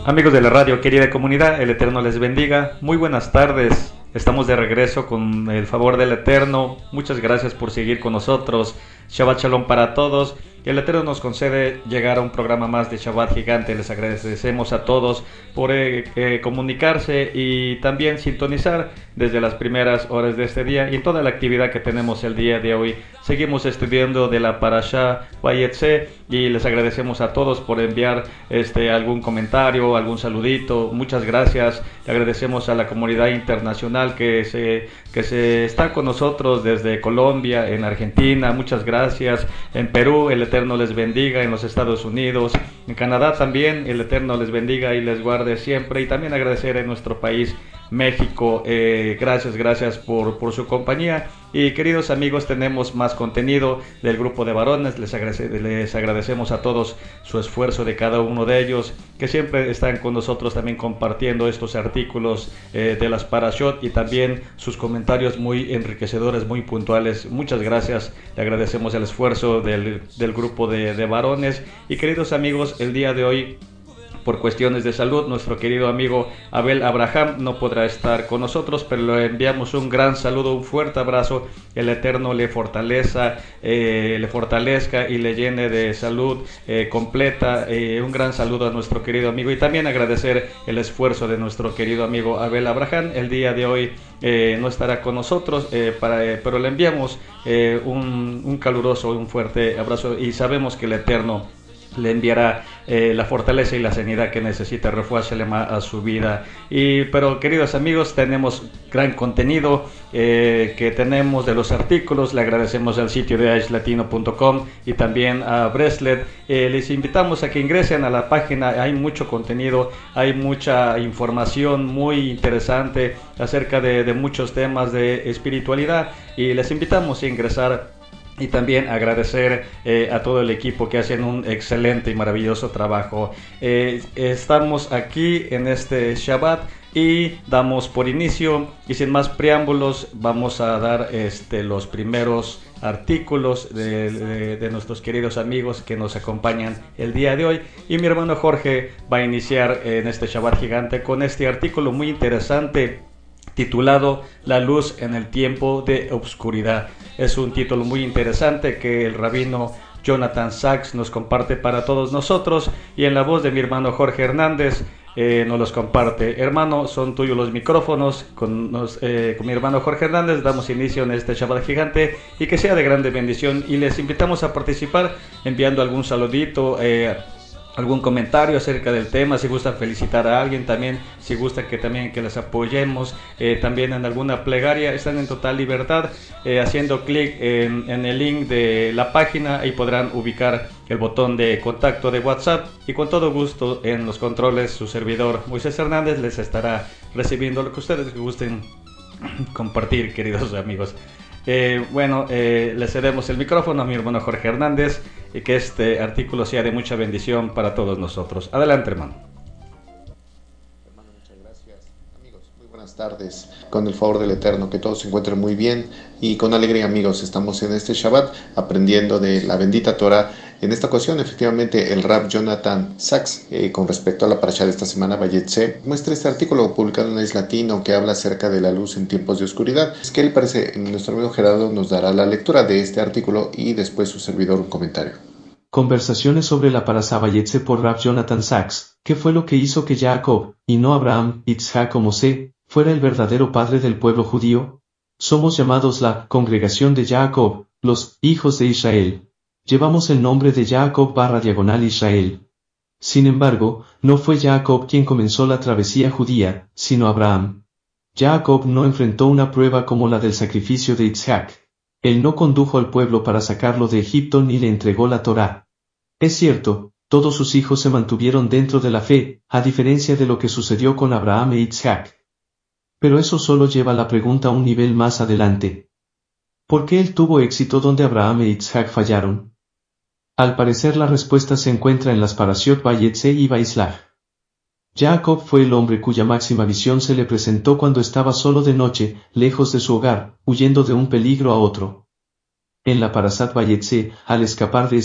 Amigos de la radio, querida comunidad, el Eterno les bendiga. Muy buenas tardes. Estamos de regreso con el favor del Eterno. Muchas gracias por seguir con nosotros. Shabbat Shalom para todos. El Eterno nos concede llegar a un programa más de Shabbat Gigante. Les agradecemos a todos por comunicarse y también sintonizar desde las primeras horas de este día y toda la actividad que tenemos el día de hoy. Seguimos estudiando de la Parashá Vayetze y les agradecemos a todos por enviar algún comentario, algún saludito. Muchas gracias. Le agradecemos a la comunidad internacional que se está con nosotros desde Colombia, en Argentina. Muchas gracias. En Perú, el Eterno les bendiga. En los Estados Unidos, en Canadá también, el Eterno les bendiga y les guarde siempre. Y también agradecer en nuestro país, México. Gracias por su compañía. Y queridos amigos, tenemos más contenido del grupo de varones. Les agradecemos a todos su esfuerzo, de cada uno de ellos, que siempre están con nosotros también compartiendo estos artículos de las Parashot y también sus comentarios muy enriquecedores, muy puntuales. Muchas gracias. Le agradecemos el esfuerzo del grupo de varones. Y queridos amigos, el día de hoy, por cuestiones de salud, nuestro querido amigo Abel Abraham no podrá estar con nosotros, pero le enviamos un gran saludo, un fuerte abrazo. El Eterno le fortalezca y le llene de salud completa. Un gran saludo a nuestro querido amigo y también agradecer el esfuerzo de nuestro querido amigo Abel Abraham. El día de hoy no estará con nosotros, pero le enviamos un caluroso, un fuerte abrazo y sabemos que el Eterno le enviará la fortaleza y la sanidad que necesita, Refuah Shelema, a su vida. Pero queridos amigos, tenemos gran contenido que tenemos de los artículos. Le agradecemos al sitio de aishlatino.com y también a Breslet. Les invitamos a que ingresen a la página. Hay mucho contenido, hay mucha información muy interesante acerca de muchos temas de espiritualidad, y les invitamos a ingresar. Y también agradecer a todo el equipo que hacen un excelente y maravilloso trabajo. Estamos aquí en este Shabbat y damos por inicio, y sin más preámbulos, vamos a dar los primeros artículos de nuestros queridos amigos que nos acompañan el día de hoy. Y mi hermano Jorge va a iniciar en este Shabbat Gigante con este artículo muy interesante titulado La luz en el tiempo de obscuridad. Es un título muy interesante que el rabino Jonathan Sacks nos comparte para todos nosotros, y en la voz de mi hermano Jorge Hernández nos los comparte. Hermano, son tuyos los micrófonos. Con mi hermano Jorge Hernández damos inicio en este Shabbat Gigante, y que sea de grande bendición, y les invitamos a participar enviando algún saludito, algún comentario acerca del tema, si gusta felicitar a alguien, también si gusta que les apoyemos, también en alguna plegaria. Están en total libertad, haciendo clic en el link de la página, ahí podrán ubicar el botón de contacto de WhatsApp, y con todo gusto en los controles su servidor Moisés Hernández les estará recibiendo lo que ustedes gusten compartir, queridos amigos. Le cedemos el micrófono a mi hermano Jorge Hernández, y que este artículo sea de mucha bendición para todos nosotros. Adelante, hermano. Hermano, muchas gracias. Amigos, muy buenas tardes. Con el favor del Eterno, que todos se encuentren muy bien y con alegría, amigos. Estamos en este Shabbat aprendiendo de la bendita Torah. En esta ocasión, efectivamente, el Rab Jonathan Sacks, con respecto a la parashá de esta semana, Vayetze, muestra este artículo publicado en Aishlatino que habla acerca de la luz en tiempos de oscuridad. ¿Qué le parece? Nuestro amigo Gerardo nos dará la lectura de este artículo y después su servidor un comentario. Conversaciones sobre la parashá Vayetze por Rab Jonathan Sacks. ¿Qué fue lo que hizo que Jacob, y no Abraham, Isaac o Mosé, fuera el verdadero padre del pueblo judío? Somos llamados la congregación de Jacob, los hijos de Israel. Llevamos el nombre de Jacob/Israel. Sin embargo, no fue Jacob quien comenzó la travesía judía, sino Abraham. Jacob no enfrentó una prueba como la del sacrificio de Isaac. Él no condujo al pueblo para sacarlo de Egipto ni le entregó la Torá. Es cierto, todos sus hijos se mantuvieron dentro de la fe, a diferencia de lo que sucedió con Abraham e Isaac. Pero eso solo lleva la pregunta a un nivel más adelante. ¿Por qué él tuvo éxito donde Abraham e Isaac fallaron? Al parecer la respuesta se encuentra en las Parashiot Vayetze y Vaislach. Jacob fue el hombre cuya máxima visión se le presentó cuando estaba solo de noche, lejos de su hogar, huyendo de un peligro a otro. En la Parashat Vayetze, al escapar de Esab,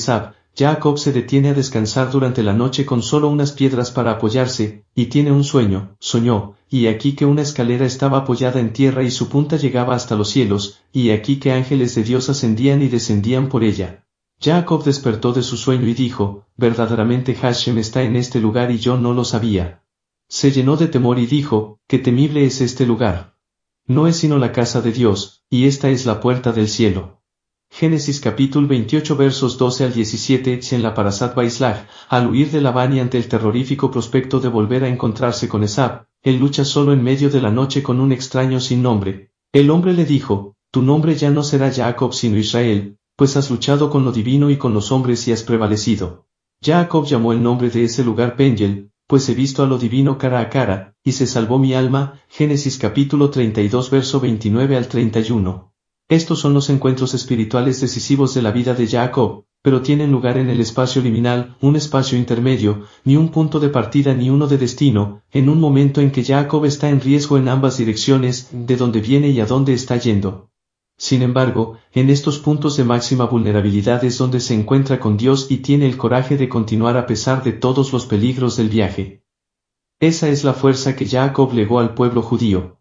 Jacob se detiene a descansar durante la noche con solo unas piedras para apoyarse, y tiene un sueño. Soñó, y aquí que una escalera estaba apoyada en tierra y su punta llegaba hasta los cielos, y aquí que ángeles de Dios ascendían y descendían por ella. Jacob despertó de su sueño y dijo, verdaderamente Hashem está en este lugar y yo no lo sabía. Se llenó de temor y dijo, qué temible es este lugar. No es sino la casa de Dios, y esta es la puerta del cielo. Génesis capítulo 28 versos 12 al 17. En la Parashat Vaislach, al huir de Labán y ante el terrorífico prospecto de volver a encontrarse con Esab, él lucha solo en medio de la noche con un extraño sin nombre. El hombre le dijo, tu nombre ya no será Jacob sino Israel, pues has luchado con lo divino y con los hombres y has prevalecido. Jacob llamó el nombre de ese lugar Peniel, pues he visto a lo divino cara a cara, y se salvó mi alma. Génesis capítulo 32 verso 29 al 31. Estos son los encuentros espirituales decisivos de la vida de Jacob, pero tienen lugar en el espacio liminal, un espacio intermedio, ni un punto de partida ni uno de destino, en un momento en que Jacob está en riesgo en ambas direcciones, de dónde viene y a dónde está yendo. Sin embargo, en estos puntos de máxima vulnerabilidad es donde se encuentra con Dios y tiene el coraje de continuar a pesar de todos los peligros del viaje. Esa es la fuerza que Jacob legó al pueblo judío.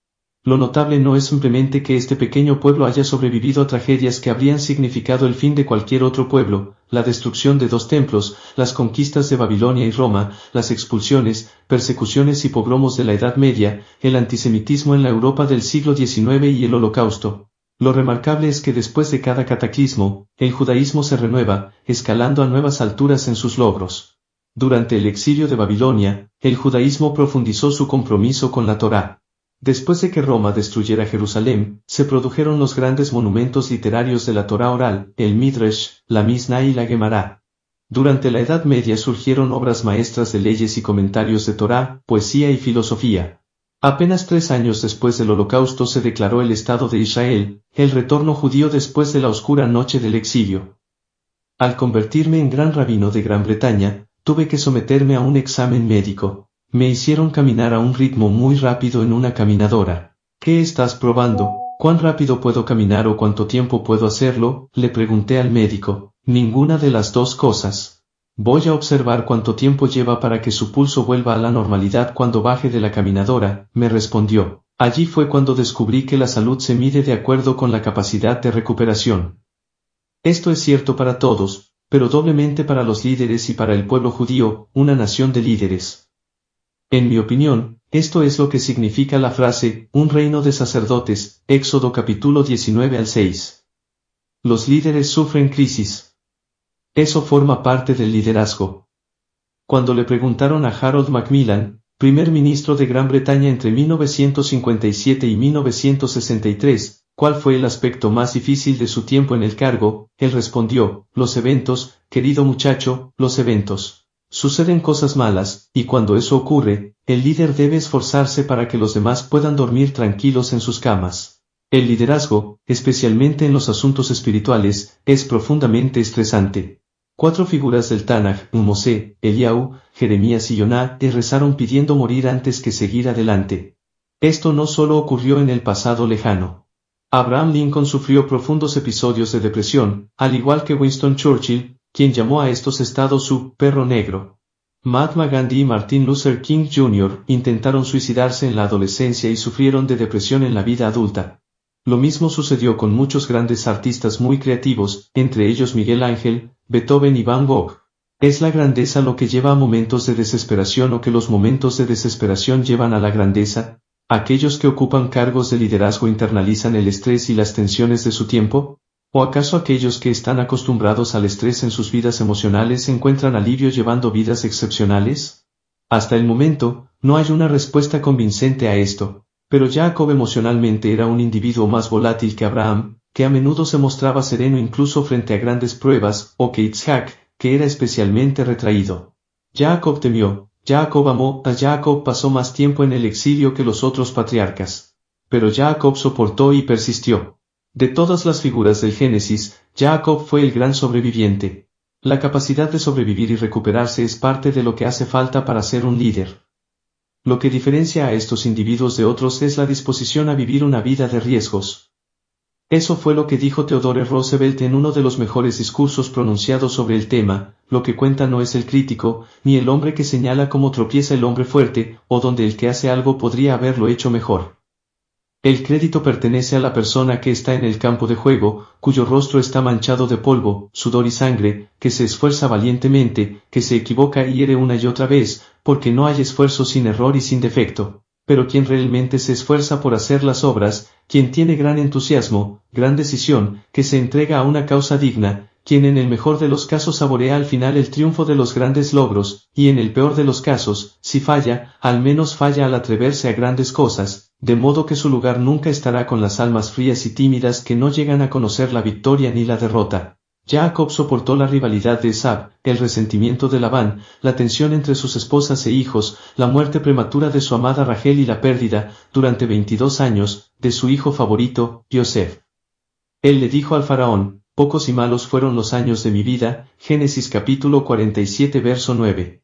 Lo notable no es simplemente que este pequeño pueblo haya sobrevivido a tragedias que habrían significado el fin de cualquier otro pueblo, la destrucción de 2 templos, las conquistas de Babilonia y Roma, las expulsiones, persecuciones y pogromos de la Edad Media, el antisemitismo en la Europa del siglo XIX y el Holocausto. Lo remarcable es que después de cada cataclismo, el judaísmo se renueva, escalando a nuevas alturas en sus logros. Durante el exilio de Babilonia, el judaísmo profundizó su compromiso con la Torá. Después de que Roma destruyera Jerusalén, se produjeron los grandes monumentos literarios de la Torá oral, el Midrash, la Misná y la Gemara. Durante la Edad Media surgieron obras maestras de leyes y comentarios de Torá, poesía y filosofía. Apenas 3 años después del Holocausto se declaró el Estado de Israel, el retorno judío después de la oscura noche del exilio. Al convertirme en gran rabino de Gran Bretaña, tuve que someterme a un examen médico. Me hicieron caminar a un ritmo muy rápido en una caminadora. ¿Qué estás probando? ¿Cuán rápido puedo caminar o cuánto tiempo puedo hacerlo? Le pregunté al médico. Ninguna de las 2 cosas. Voy a observar cuánto tiempo lleva para que su pulso vuelva a la normalidad cuando baje de la caminadora, me respondió. Allí fue cuando descubrí que la salud se mide de acuerdo con la capacidad de recuperación. Esto es cierto para todos, pero doblemente para los líderes y para el pueblo judío, una nación de líderes. En mi opinión, esto es lo que significa la frase, un reino de sacerdotes, Éxodo capítulo 19 al 6. Los líderes sufren crisis. Eso forma parte del liderazgo. Cuando le preguntaron a Harold Macmillan, primer ministro de Gran Bretaña entre 1957 y 1963, cuál fue el aspecto más difícil de su tiempo en el cargo, él respondió, los eventos, querido muchacho, los eventos. Suceden cosas malas, y cuando eso ocurre, el líder debe esforzarse para que los demás puedan dormir tranquilos en sus camas. El liderazgo, especialmente en los asuntos espirituales, es profundamente estresante. 4 figuras del Tanaj, Mosé, Eliahu, Jeremías y Yoná, rezaron pidiendo morir antes que seguir adelante. Esto no solo ocurrió en el pasado lejano. Abraham Lincoln sufrió profundos episodios de depresión, al igual que Winston Churchill, quien llamó a estos estados su perro negro. Mahatma Gandhi y Martin Luther King Jr. intentaron suicidarse en la adolescencia y sufrieron de depresión en la vida adulta. Lo mismo sucedió con muchos grandes artistas muy creativos, entre ellos Miguel Ángel, Beethoven y Van Gogh. ¿Es la grandeza lo que lleva a momentos de desesperación o que los momentos de desesperación llevan a la grandeza? ¿Aquellos que ocupan cargos de liderazgo internalizan el estrés y las tensiones de su tiempo? ¿O acaso aquellos que están acostumbrados al estrés en sus vidas emocionales encuentran alivio llevando vidas excepcionales? Hasta el momento, no hay una respuesta convincente a esto. Pero Jacob emocionalmente era un individuo más volátil que Abraham, que a menudo se mostraba sereno incluso frente a grandes pruebas, o que Isaac, que era especialmente retraído. Jacob temió, Jacob amó, Jacob pasó más tiempo en el exilio que los otros patriarcas. Pero Jacob soportó y persistió. De todas las figuras del Génesis, Jacob fue el gran sobreviviente. La capacidad de sobrevivir y recuperarse es parte de lo que hace falta para ser un líder. Lo que diferencia a estos individuos de otros es la disposición a vivir una vida de riesgos. Eso fue lo que dijo Theodore Roosevelt en uno de los mejores discursos pronunciados sobre el tema. Lo que cuenta no es el crítico, ni el hombre que señala cómo tropieza el hombre fuerte, o donde el que hace algo podría haberlo hecho mejor. El crédito pertenece a la persona que está en el campo de juego, cuyo rostro está manchado de polvo, sudor y sangre, que se esfuerza valientemente, que se equivoca y hiere una y otra vez, porque no hay esfuerzo sin error y sin defecto. Pero quien realmente se esfuerza por hacer las obras, quien tiene gran entusiasmo, gran decisión, que se entrega a una causa digna, quien en el mejor de los casos saborea al final el triunfo de los grandes logros, y en el peor de los casos, si falla, al menos falla al atreverse a grandes cosas, de modo que su lugar nunca estará con las almas frías y tímidas que no llegan a conocer la victoria ni la derrota. Jacob soportó la rivalidad de Esab, el resentimiento de Labán, la tensión entre sus esposas e hijos, la muerte prematura de su amada Rachel y la pérdida, durante 22 años, de su hijo favorito, Yosef. Él le dijo al faraón: pocos y malos fueron los años de mi vida, Génesis capítulo 47 verso 9.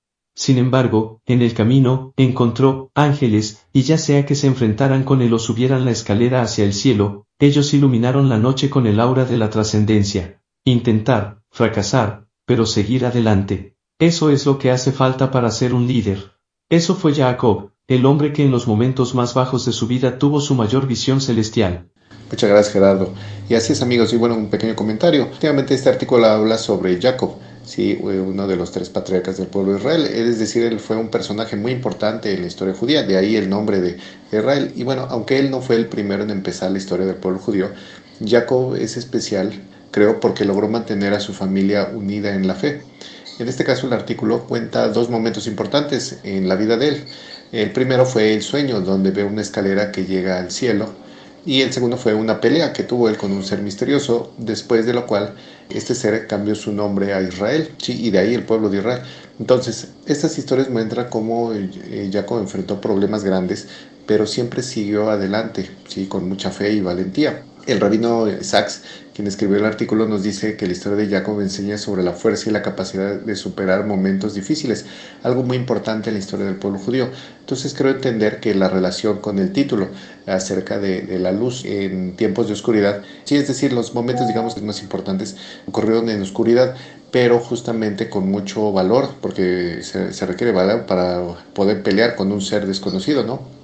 Sin embargo, en el camino, encontró ángeles, y ya sea que se enfrentaran con él o subieran la escalera hacia el cielo, ellos iluminaron la noche con el aura de la trascendencia. Intentar, fracasar, pero seguir adelante. Eso es lo que hace falta para ser un líder. Eso fue Jacob, el hombre que en los momentos más bajos de su vida tuvo su mayor visión celestial. Muchas gracias, Gerardo. Y así es, amigos, y bueno, un pequeño comentario. Efectivamente, este artículo habla sobre Jacob, sí, uno de los 3 patriarcas del pueblo de Israel. Es decir, él fue un personaje muy importante en la historia judía, de ahí el nombre de Israel. Y bueno, aunque él no fue el primero en empezar la historia del pueblo judío, Jacob es especial, creo, porque logró mantener a su familia unida en la fe. En este caso, el artículo cuenta 2 momentos importantes en la vida de él. El primero fue el sueño, donde ve una escalera que llega al cielo. Y el segundo fue una pelea que tuvo él con un ser misterioso, después de lo cual este ser cambió su nombre a Israel, ¿sí? Y de ahí el pueblo de Israel. Entonces, estas historias muestran cómo Jacob enfrentó problemas grandes, pero siempre siguió adelante, ¿sí? Con mucha fe y valentía. El rabino Sachs, quien escribió el artículo, nos dice que la historia de Jacob enseña sobre la fuerza y la capacidad de superar momentos difíciles, algo muy importante en la historia del pueblo judío. Entonces creo entender que la relación con el título acerca de la luz en tiempos de oscuridad, sí, es decir, los momentos, digamos, más importantes ocurrieron en oscuridad, pero justamente con mucho valor, porque se requiere valor para poder pelear con un ser desconocido, ¿no?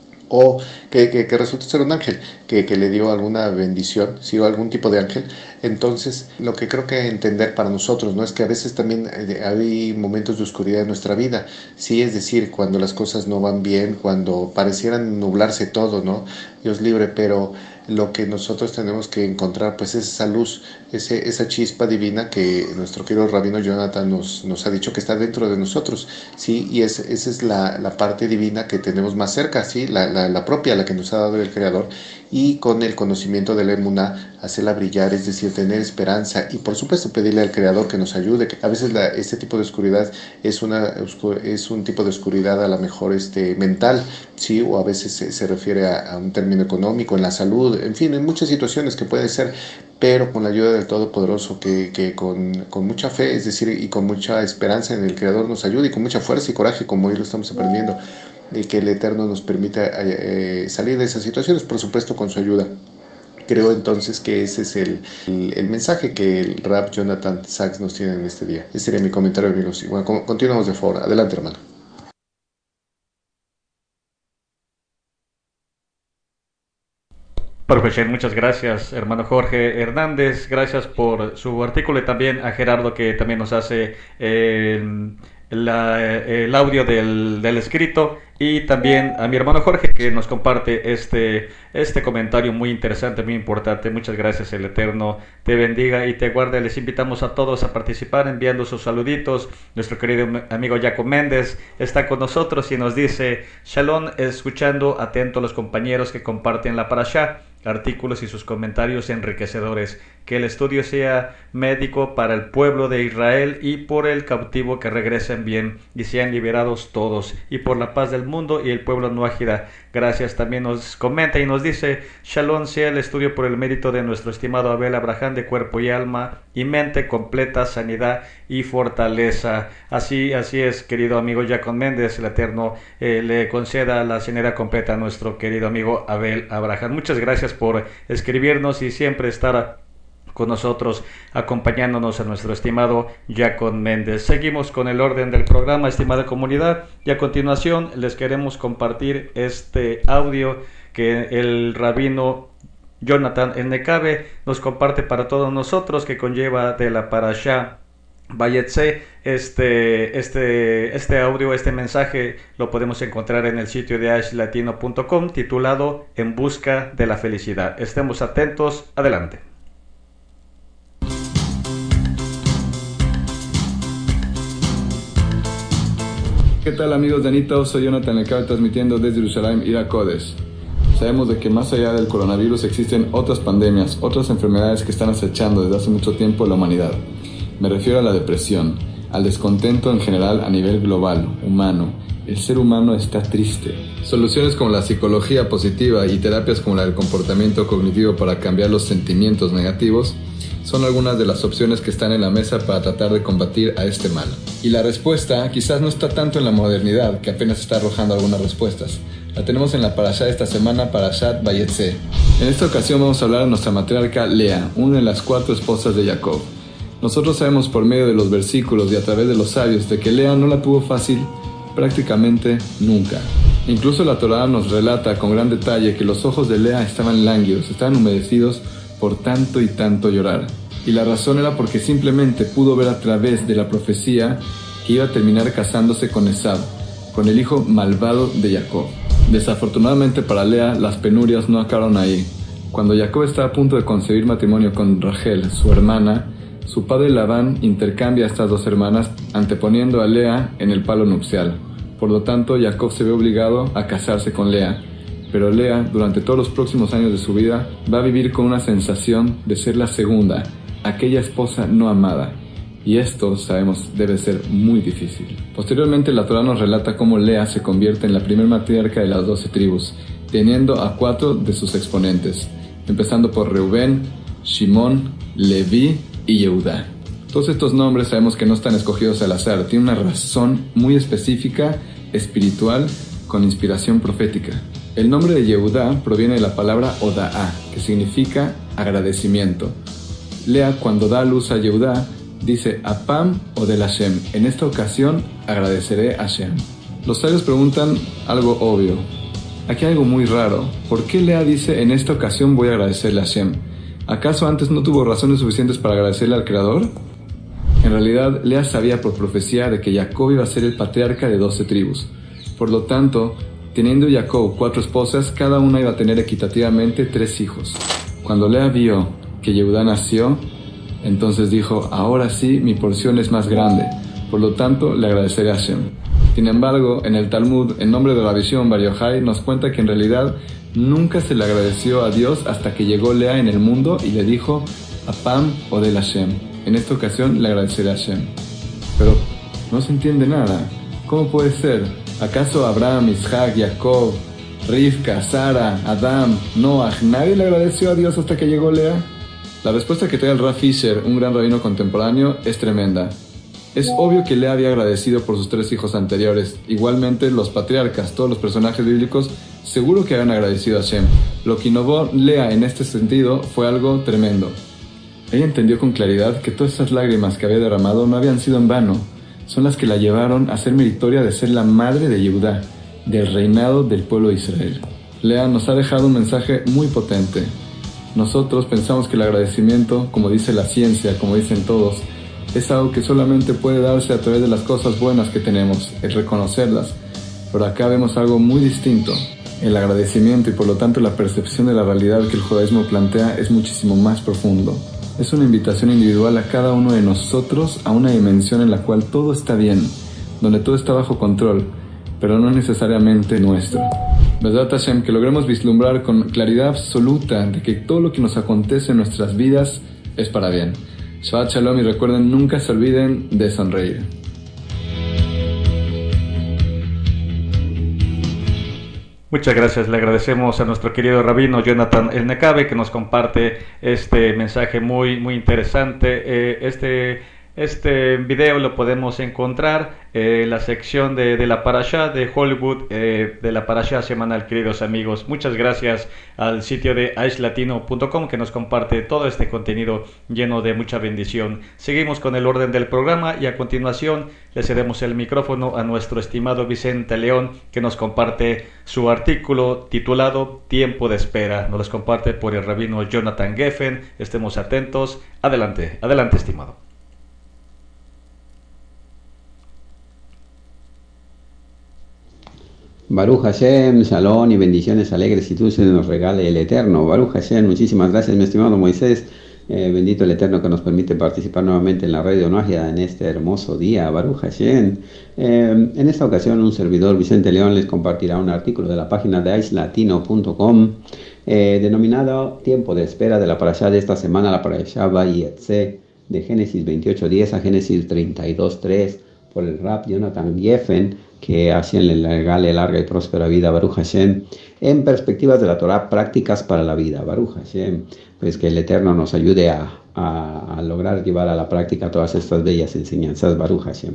O que resulta ser un ángel, que le dio alguna bendición, ¿sí? O algún tipo de ángel. Entonces, lo que creo que entender para nosotros, ¿no? Es que a veces también hay momentos de oscuridad en nuestra vida, ¿sí? Es decir, cuando las cosas no van bien, cuando parecieran nublarse todo, ¿no? Dios libre, pero lo que nosotros tenemos que encontrar pues es esa luz, esa chispa divina que nuestro querido rabino Jonathan nos ha dicho que está dentro de nosotros, ¿sí? Y esa es la parte divina que tenemos más cerca, ¿sí? La propia, la que nos ha dado el Creador, y con el conocimiento de la emuná hacerla brillar, es decir, tener esperanza y por supuesto pedirle al Creador que nos ayude. A veces este tipo de oscuridad es un tipo de oscuridad a lo mejor mental, ¿sí? O a veces se refiere a un término económico, en la salud, en fin, en muchas situaciones que puede ser, pero con la ayuda del Todopoderoso, que con mucha fe, es decir, y con mucha esperanza en el Creador nos ayude, y con mucha fuerza y coraje, como hoy lo estamos aprendiendo, y que el Eterno nos permita salir de esas situaciones, por supuesto con su ayuda. Creo entonces que ese es el mensaje que el Rab Jonathan Sachs nos tiene en este día. Ese sería mi comentario, amigos. Y bueno, continuamos de favor. Adelante, hermano. Baruch, muchas gracias, hermano Jorge Hernández. Gracias por su artículo y también a Gerardo, que también nos hace el audio del escrito, y también a mi hermano Jorge, que nos comparte este comentario muy interesante, muy importante. Muchas gracias, el Eterno te bendiga y te guarde. Les invitamos a todos a participar enviando sus saluditos. Nuestro querido amigo Jacob Méndez está con nosotros y nos dice: Shalom, escuchando atento a los compañeros que comparten la parashá, artículos y sus comentarios enriquecedores. que el estudio sea médico para el pueblo de Israel y por el cautivo que regresen bien y sean liberados todos, y por la paz del mundo y el pueblo nuájida. Gracias. También nos comenta y nos dice: Shalom sea el estudio por el mérito de nuestro estimado Abel Abraham, de cuerpo y alma y mente, completa sanidad y fortaleza. Así es, querido amigo Jacob Méndez. El Eterno le conceda la sanidad completa a nuestro querido amigo Abel Abraham. Muchas gracias por escribirnos y siempre estar con nosotros, acompañándonos a nuestro estimado Jacob Méndez. Seguimos con el orden del programa, estimada comunidad, y a continuación les queremos compartir este audio que el rabino Jonathan Elnekabe nos comparte para todos nosotros, que conlleva de la parashá Vayetze. Este audio, este mensaje lo podemos encontrar en el sitio de ashlatino.com, titulado En busca de la felicidad. Estemos atentos, adelante. ¿Qué tal, amigos de Anito? Soy Jonathan Elnekabe, transmitiendo desde Jerusalén, Ira Kodesh. Sabemos de que más allá del coronavirus existen otras pandemias, otras enfermedades que están acechando desde hace mucho tiempo a la humanidad. Me refiero a la depresión, al descontento en general a nivel global, humano. El ser humano está triste. Soluciones como la psicología positiva y terapias como la del comportamiento cognitivo para cambiar los sentimientos negativos son algunas de las opciones que están en la mesa para tratar de combatir a este mal. Y la respuesta quizás no está tanto en la modernidad, que apenas está arrojando algunas respuestas. La tenemos en la parashá de esta semana, Parashat Vayetze. En esta ocasión vamos a hablar de nuestra matriarca Lea, una de las 4 esposas de Jacob. Nosotros sabemos por medio de los versículos y a través de los sabios de que Lea no la tuvo fácil prácticamente nunca. Incluso la Torá nos relata con gran detalle que los ojos de Lea estaban lánguidos, estaban humedecidos por tanto y tanto llorar. Y la razón era porque simplemente pudo ver a través de la profecía que iba a terminar casándose con Esab, con el hijo malvado de Jacob. Desafortunadamente para Lea, las penurias no acabaron ahí. Cuando Jacob estaba a punto de concebir matrimonio con Rachel, su hermana, su padre Labán intercambia a estas 2 hermanas, anteponiendo a Lea en el palo nupcial. Por lo tanto, Jacob se ve obligado a casarse con Lea. Pero Lea, durante todos los próximos años de su vida, va a vivir con una sensación de ser la segunda, aquella esposa no amada. Y esto, sabemos, debe ser muy difícil. Posteriormente, la Torá nos relata cómo Lea se convierte en la primer matriarca de las 12 tribus, teniendo a 4 de sus exponentes, empezando por Reubén, Shimón, Leví y Yehudá. Todos estos nombres sabemos que no están escogidos al azar, tienen una razón muy específica, espiritual, con inspiración profética. El nombre de Yehudá proviene de la palabra Odaá, que significa agradecimiento. Lea, cuando da a luz a Yehudá, dice Apam o del Hashem. En esta ocasión agradeceré a Hashem. Los sabios preguntan algo obvio. Aquí hay algo muy raro. ¿Por qué Lea dice en esta ocasión voy a agradecerle a Hashem? ¿Acaso antes no tuvo razones suficientes para agradecerle al Creador? En realidad, Lea sabía por profecía de que Jacob iba a ser el patriarca de 12 tribus. Por lo tanto, teniendo Jacob 4 esposas, cada una iba a tener equitativamente 3 hijos. Cuando Lea vio que Yehudá nació, entonces dijo, ahora sí mi porción es más grande, por lo tanto le agradeceré a Hashem. Sin embargo, en el Talmud, en nombre de la visión Bar Yochai, nos cuenta que en realidad nunca se le agradeció a Dios hasta que llegó Lea en el mundo y le dijo, Apam o del Hashem. En esta ocasión le agradeceré a Hashem. Pero no se entiende nada. ¿Cómo puede ser? ¿Acaso Abraham, Isaac, Jacob, Rivka, Sara, Adam, Noah, nadie le agradeció a Dios hasta que llegó Lea? La respuesta que trae el Rav Fisher, un gran rabino contemporáneo, es tremenda. Es obvio que Lea había agradecido por sus 3 hijos anteriores. Igualmente, los patriarcas, todos los personajes bíblicos, seguro que habían agradecido a Hashem. Lo que innovó Lea en este sentido fue algo tremendo. Ella entendió con claridad que todas esas lágrimas que había derramado no habían sido en vano. Son las que la llevaron a ser meritoria de ser la madre de Yehudá, del reinado del pueblo de Israel. Lea nos ha dejado un mensaje muy potente. Nosotros pensamos que el agradecimiento, como dice la ciencia, como dicen todos, es algo que solamente puede darse a través de las cosas buenas que tenemos, el reconocerlas. Pero acá vemos algo muy distinto. El agradecimiento y por lo tanto la percepción de la realidad que el judaísmo plantea es muchísimo más profundo. Es una invitación individual a cada uno de nosotros a una dimensión en la cual todo está bien, donde todo está bajo control, pero no necesariamente nuestro. Besat Hashem, que logremos vislumbrar con claridad absoluta de que todo lo que nos acontece en nuestras vidas es para bien. Shabbat Shalom y recuerden, nunca se olviden de sonreír. Muchas gracias, le agradecemos a nuestro querido rabino Jonathan El Nekabe que nos comparte este mensaje muy interesante. Este video lo podemos encontrar en la sección de la Parashá de Hollywood, de la Parashá semanal, queridos amigos. Muchas gracias al sitio de aishlatino.com que nos comparte todo este contenido lleno de mucha bendición. Seguimos con el orden del programa y a continuación le cedemos el micrófono a nuestro estimado Vicente León que nos comparte su artículo titulado Tiempo de Espera. Nos los comparte por el rabino Jonathan Geffen. Estemos atentos. Adelante, estimado. Baruch Hashem, Shalom y bendiciones alegres y dulces nos regale el Eterno. Baruch Hashem, muchísimas gracias mi estimado Moisés. Bendito el Eterno que nos permite participar nuevamente en la radio Noagia en este hermoso día. Baruch Hashem. En esta ocasión un servidor, Vicente León, les compartirá un artículo de la página de aishlatino.com denominado Tiempo de Espera de la Parashá de esta semana, la Parashá Vayetze, de Génesis 28:10 a Génesis 32:3, por el Rab Jonathan Geffen, que Hashem le regale larga y próspera vida, Baruch Hashem, en perspectivas de la Torah, prácticas para la vida, Baruch Hashem, pues que el Eterno nos ayude a lograr llevar a la práctica todas estas bellas enseñanzas, Baruch Hashem.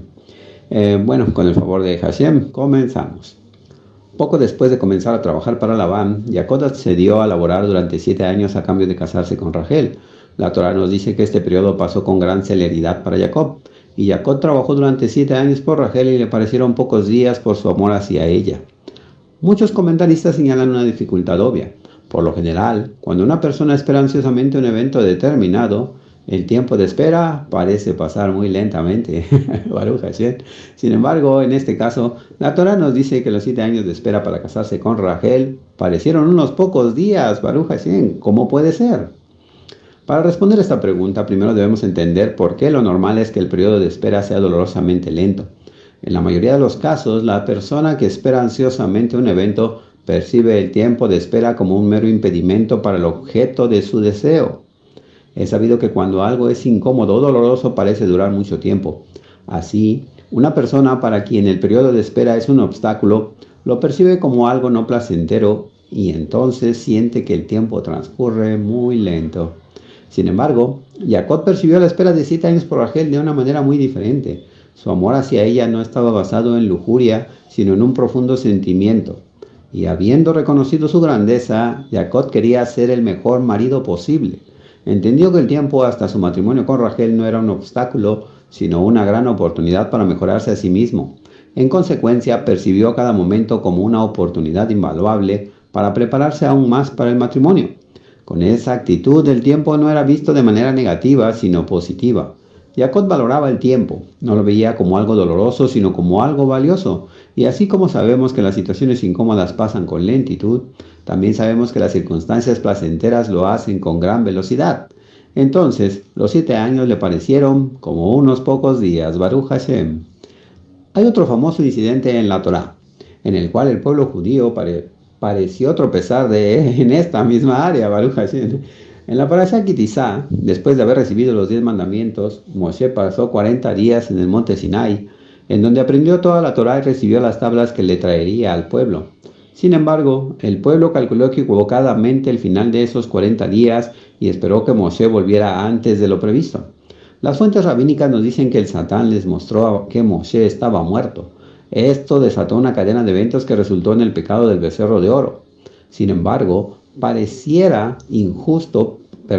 Bueno, con el favor de Hashem, comenzamos. Poco después de comenzar a trabajar para Labán, Jacob accedió a laborar durante 7 años a cambio de casarse con Rachel. La Torah nos dice que este periodo pasó con gran celeridad para Jacob. Y Jacob trabajó durante 7 años por Rachel y le parecieron pocos días por su amor hacia ella. Muchos comentaristas señalan una dificultad obvia. Por lo general, cuando una persona espera ansiosamente un evento determinado, el tiempo de espera parece pasar muy lentamente. Baruch Hashem. Sin embargo, en este caso, la Torah nos dice que los 7 años de espera para casarse con Rachel parecieron unos pocos días. Baruch Hashem. ¿Cómo puede ser? Para responder esta pregunta, primero debemos entender por qué lo normal es que el periodo de espera sea dolorosamente lento. En la mayoría de los casos, la persona que espera ansiosamente un evento percibe el tiempo de espera como un mero impedimento para el objeto de su deseo. Es sabido que cuando algo es incómodo o doloroso parece durar mucho tiempo. Así, una persona para quien el periodo de espera es un obstáculo, lo percibe como algo no placentero y entonces siente que el tiempo transcurre muy lento. Sin embargo, Jacob percibió la espera de 7 años por Rachel de una manera muy diferente. Su amor hacia ella no estaba basado en lujuria, sino en un profundo sentimiento. Y habiendo reconocido su grandeza, Jacob quería ser el mejor marido posible. Entendió que el tiempo hasta su matrimonio con Rachel no era un obstáculo, sino una gran oportunidad para mejorarse a sí mismo. En consecuencia, percibió cada momento como una oportunidad invaluable para prepararse aún más para el matrimonio. Con esa actitud, el tiempo no era visto de manera negativa, sino positiva. Jacob valoraba el tiempo, no lo veía como algo doloroso, sino como algo valioso. Y así como sabemos que las situaciones incómodas pasan con lentitud, también sabemos que las circunstancias placenteras lo hacen con gran velocidad. Entonces, los 7 años le parecieron como unos pocos días, Baruch Hashem. Hay otro famoso incidente en la Torá, en el cual el pueblo judío pareció tropezar en esta misma área, Baruch Hashem. En la Parashá Kitizá, después de haber recibido los 10 mandamientos, Moshe pasó 40 días en el monte Sinai, en donde aprendió toda la Torá y recibió las tablas que le traería al pueblo. Sin embargo, el pueblo calculó equivocadamente el final de esos 40 días y esperó que Moshe volviera antes de lo previsto. Las fuentes rabínicas nos dicen que el Satán les mostró que Moshe estaba muerto. Esto desató una cadena de eventos que resultó en el pecado del becerro de oro. Sin embargo, parecería injusto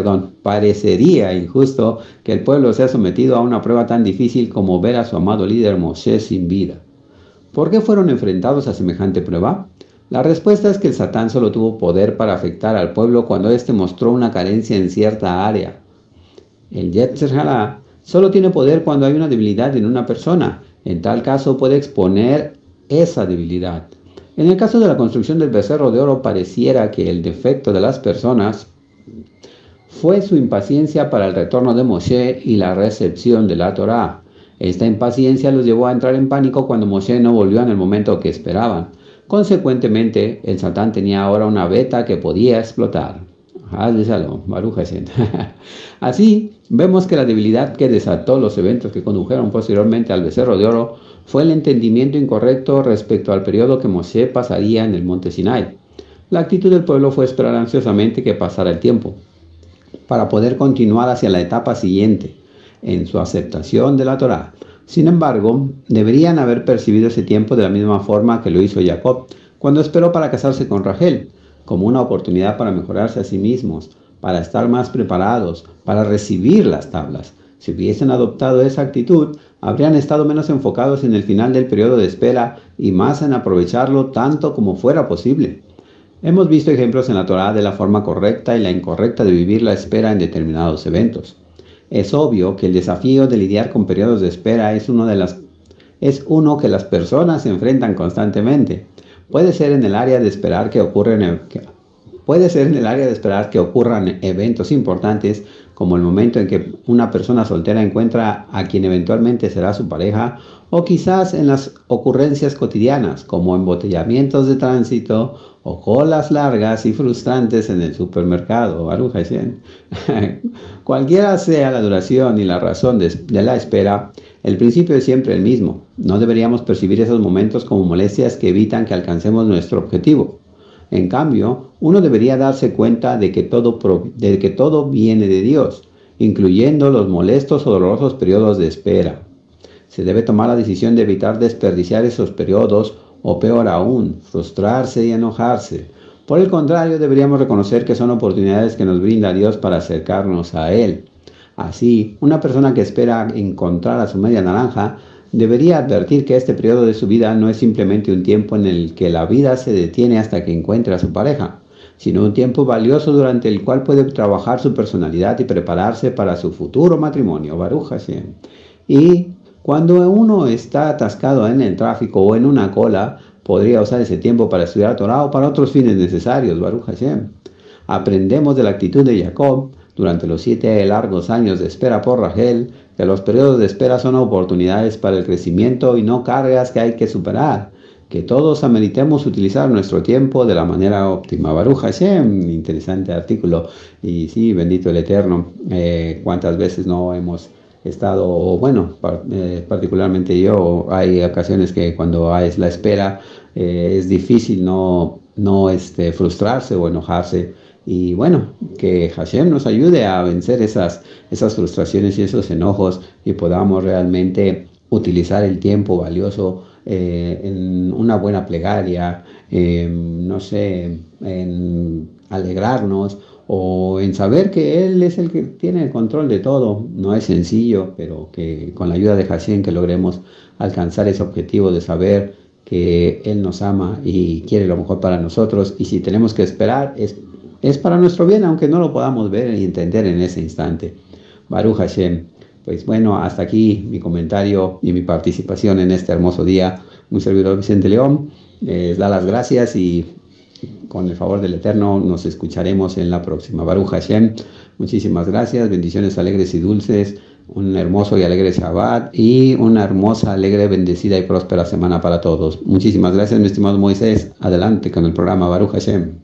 que el pueblo sea sometido a una prueba tan difícil como ver a su amado líder Moshe sin vida. ¿Por qué fueron enfrentados a semejante prueba? La respuesta es que el Satán solo tuvo poder para afectar al pueblo cuando éste mostró una carencia en cierta área. El Yetzer Hará solo tiene poder cuando hay una debilidad en una persona. En tal caso puede exponer esa debilidad. En el caso de la construcción del becerro de oro, pareciera que el defecto de las personas fue su impaciencia para el retorno de Moshe y la recepción de la Torá. Esta impaciencia los llevó a entrar en pánico cuando Moshe no volvió en el momento que esperaban. Consecuentemente, el Satán tenía ahora una beta que podía explotar. Hazle shalom, Baruch Hashem. Así, vemos que la debilidad que desató los eventos que condujeron posteriormente al becerro de oro fue el entendimiento incorrecto respecto al periodo que Moshe pasaría en el monte Sinai. La actitud del pueblo fue esperar ansiosamente que pasara el tiempo, para poder continuar hacia la etapa siguiente, en su aceptación de la Torá. Sin embargo, deberían haber percibido ese tiempo de la misma forma que lo hizo Jacob, cuando esperó para casarse con Rachel, como una oportunidad para mejorarse a sí mismos, para estar más preparados, para recibir las tablas. Si hubiesen adoptado esa actitud, habrían estado menos enfocados en el final del periodo de espera y más en aprovecharlo tanto como fuera posible. Hemos visto ejemplos en la Torá de la forma correcta y la incorrecta de vivir la espera en determinados eventos. Es obvio que el desafío de lidiar con periodos de espera es uno que las personas se enfrentan constantemente. Puede ser en el área de esperar que ocurran eventos importantes, como el momento en que una persona soltera encuentra a quien eventualmente será su pareja, o quizás en las ocurrencias cotidianas, como embotellamientos de tránsito o colas largas y frustrantes en el supermercado. Baruch Hashem. Cualquiera sea la duración y la razón de la espera, el principio es siempre el mismo. No deberíamos percibir esos momentos como molestias que evitan que alcancemos nuestro objetivo. En cambio, uno debería darse cuenta de que todo viene de Dios, incluyendo los molestos o dolorosos periodos de espera. Se debe tomar la decisión de evitar desperdiciar esos periodos, o peor aún, frustrarse y enojarse. Por el contrario, deberíamos reconocer que son oportunidades que nos brinda Dios para acercarnos a Él. Así, una persona que espera encontrar a su media naranja debería advertir que este periodo de su vida no es simplemente un tiempo en el que la vida se detiene hasta que encuentre a su pareja, sino un tiempo valioso durante el cual puede trabajar su personalidad y prepararse para su futuro matrimonio. Baruch Hashem. Y cuando uno está atascado en el tráfico o en una cola, podría usar ese tiempo para estudiar Torah o para otros fines necesarios. Baruch Hashem. Aprendemos de la actitud de Jacob durante los 7 largos años de espera por Rachel, que los periodos de espera son oportunidades para el crecimiento y no cargas que hay que superar. Que todos ameritemos utilizar nuestro tiempo de la manera óptima. Baruch Hashem, interesante artículo. Y sí, bendito el Eterno. ¿Cuántas veces no hemos estado, bueno, particularmente yo, hay ocasiones que cuando es la espera es difícil no frustrarse o enojarse? Y bueno, que Hashem nos ayude a vencer esas frustraciones y esos enojos y podamos realmente utilizar el tiempo valioso en una buena plegaria, no sé, en alegrarnos o en saber que Él es el que tiene el control de todo. No es sencillo, pero que con la ayuda de Hashem que logremos alcanzar ese objetivo de saber que Él nos ama y quiere lo mejor para nosotros, y si tenemos que esperar es para nuestro bien, aunque no lo podamos ver y entender en ese instante. Baruch Hashem. Pues bueno, hasta aquí mi comentario y mi participación en este hermoso día. Un servidor, Vicente León, les da las gracias y con el favor del Eterno nos escucharemos en la próxima. Baruch Hashem. Muchísimas gracias, bendiciones alegres y dulces, un hermoso y alegre Shabbat y una hermosa, alegre, bendecida y próspera semana para todos. Muchísimas gracias, mi estimado Moisés. Adelante con el programa. Baruch Hashem.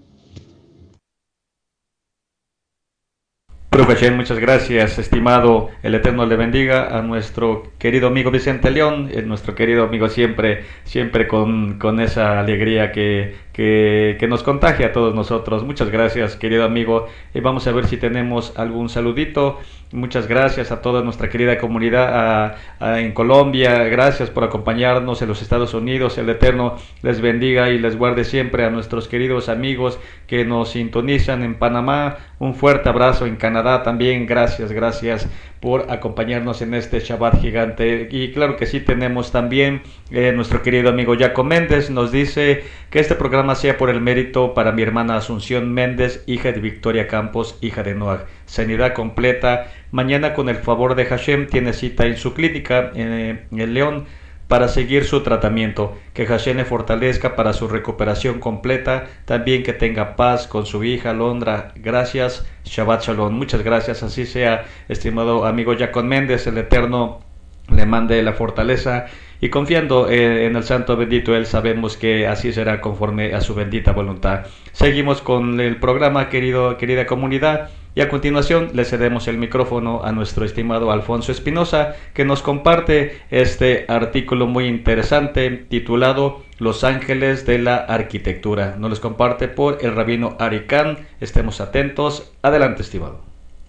Muchas gracias, estimado. El Eterno le bendiga a nuestro querido amigo Vicente León, nuestro querido amigo siempre con esa alegría que nos contagia a todos nosotros. Muchas gracias, querido amigo. Vamos a ver si tenemos algún saludito. Muchas gracias a toda nuestra querida comunidad en Colombia. Gracias por acompañarnos en los Estados Unidos. El Eterno les bendiga y les guarde siempre. A nuestros queridos amigos que nos sintonizan en Panamá, un fuerte abrazo. En Canadá también, gracias por acompañarnos en este Shabbat gigante. Y claro que sí, tenemos también nuestro querido amigo Jacob Méndez. Nos dice que este programa sea por el mérito para mi hermana Asunción Méndez, hija de Victoria Campos, hija de Noah. Sanidad completa. Mañana, con el favor de Hashem, tiene cita en su clínica en el León para seguir su tratamiento. Que Hashem le fortalezca para su recuperación completa. También que tenga paz con su hija Londra. Gracias. Shabbat Shalom. Muchas gracias. Así sea, estimado amigo Jacob Méndez. El Eterno le mande la fortaleza, y confiando en el Santo bendito Él, sabemos que así será conforme a su bendita voluntad. Seguimos con el programa, querida comunidad, y a continuación le cedemos el micrófono a nuestro estimado Alfonso Espinosa, que nos comparte este artículo muy interesante titulado Los Ángeles de la Arquitectura. Nos los comparte por el rabino Ari Kahn. Estemos atentos. Adelante, estimado.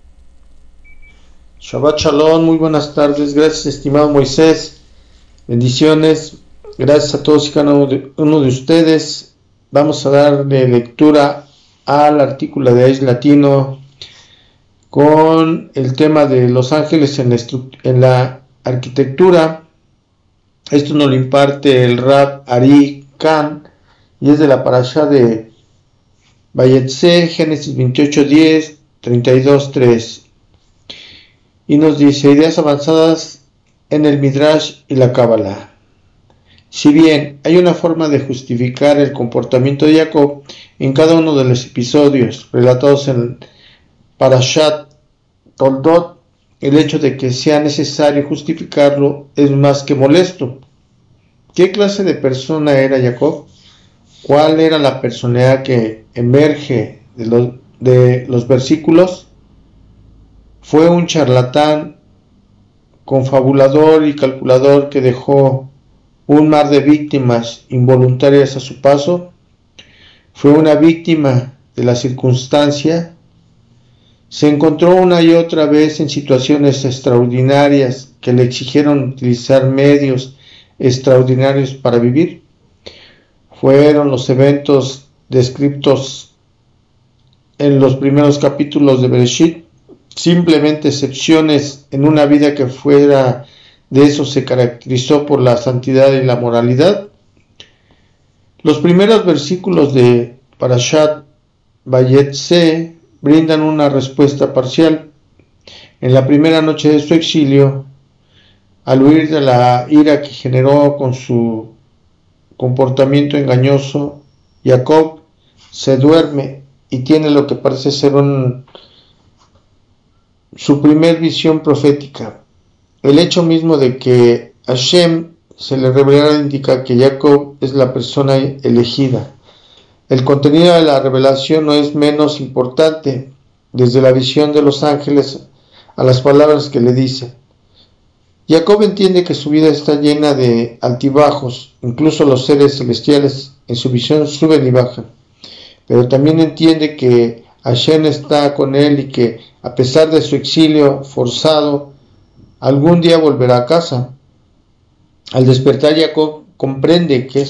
Shabbat Shalom, muy buenas tardes. Gracias, estimado Moisés. Bendiciones. Gracias a todos y cada uno de ustedes. Vamos a darle lectura al artículo de Aish Latino con el tema de los ángeles en la arquitectura. Esto nos lo imparte el Rab Ari Kahn y es de la parashá de Vayetze, Génesis 28:10, 32:3. Y nos dice ideas avanzadas en el Midrash y la Kabbalah. Si bien hay una forma de justificar el comportamiento de Jacob en cada uno de los episodios relatados en Parashat Toldot, el hecho de que sea necesario justificarlo es más que molesto. ¿Qué clase de persona era Jacob? ¿Cuál era la personalidad que emerge de los versículos? Fue un charlatán, confabulador y calculador que dejó un mar de víctimas involuntarias a su paso. Fue una víctima de la circunstancia. Se encontró una y otra vez en situaciones extraordinarias que le exigieron utilizar medios extraordinarios para vivir. Fueron los eventos descritos en los primeros capítulos de Bereshit simplemente excepciones en una vida que fuera de eso se caracterizó por la santidad y la moralidad. Los primeros versículos de Parashat Vayetze brindan una respuesta parcial. En la primera noche de su exilio, al huir de la ira que generó con su comportamiento engañoso, Jacob se duerme y tiene lo que parece ser su primer visión profética. El hecho mismo de que Hashem se le revelara indica que Jacob es la persona elegida. El contenido de la revelación no es menos importante, desde la visión de los ángeles a las palabras que le dice. Jacob entiende que su vida está llena de altibajos, incluso los seres celestiales en su visión suben y bajan, pero también entiende que Hashem está con él y que a pesar de su exilio forzado, algún día volverá a casa. Al despertar, Jacob comprende que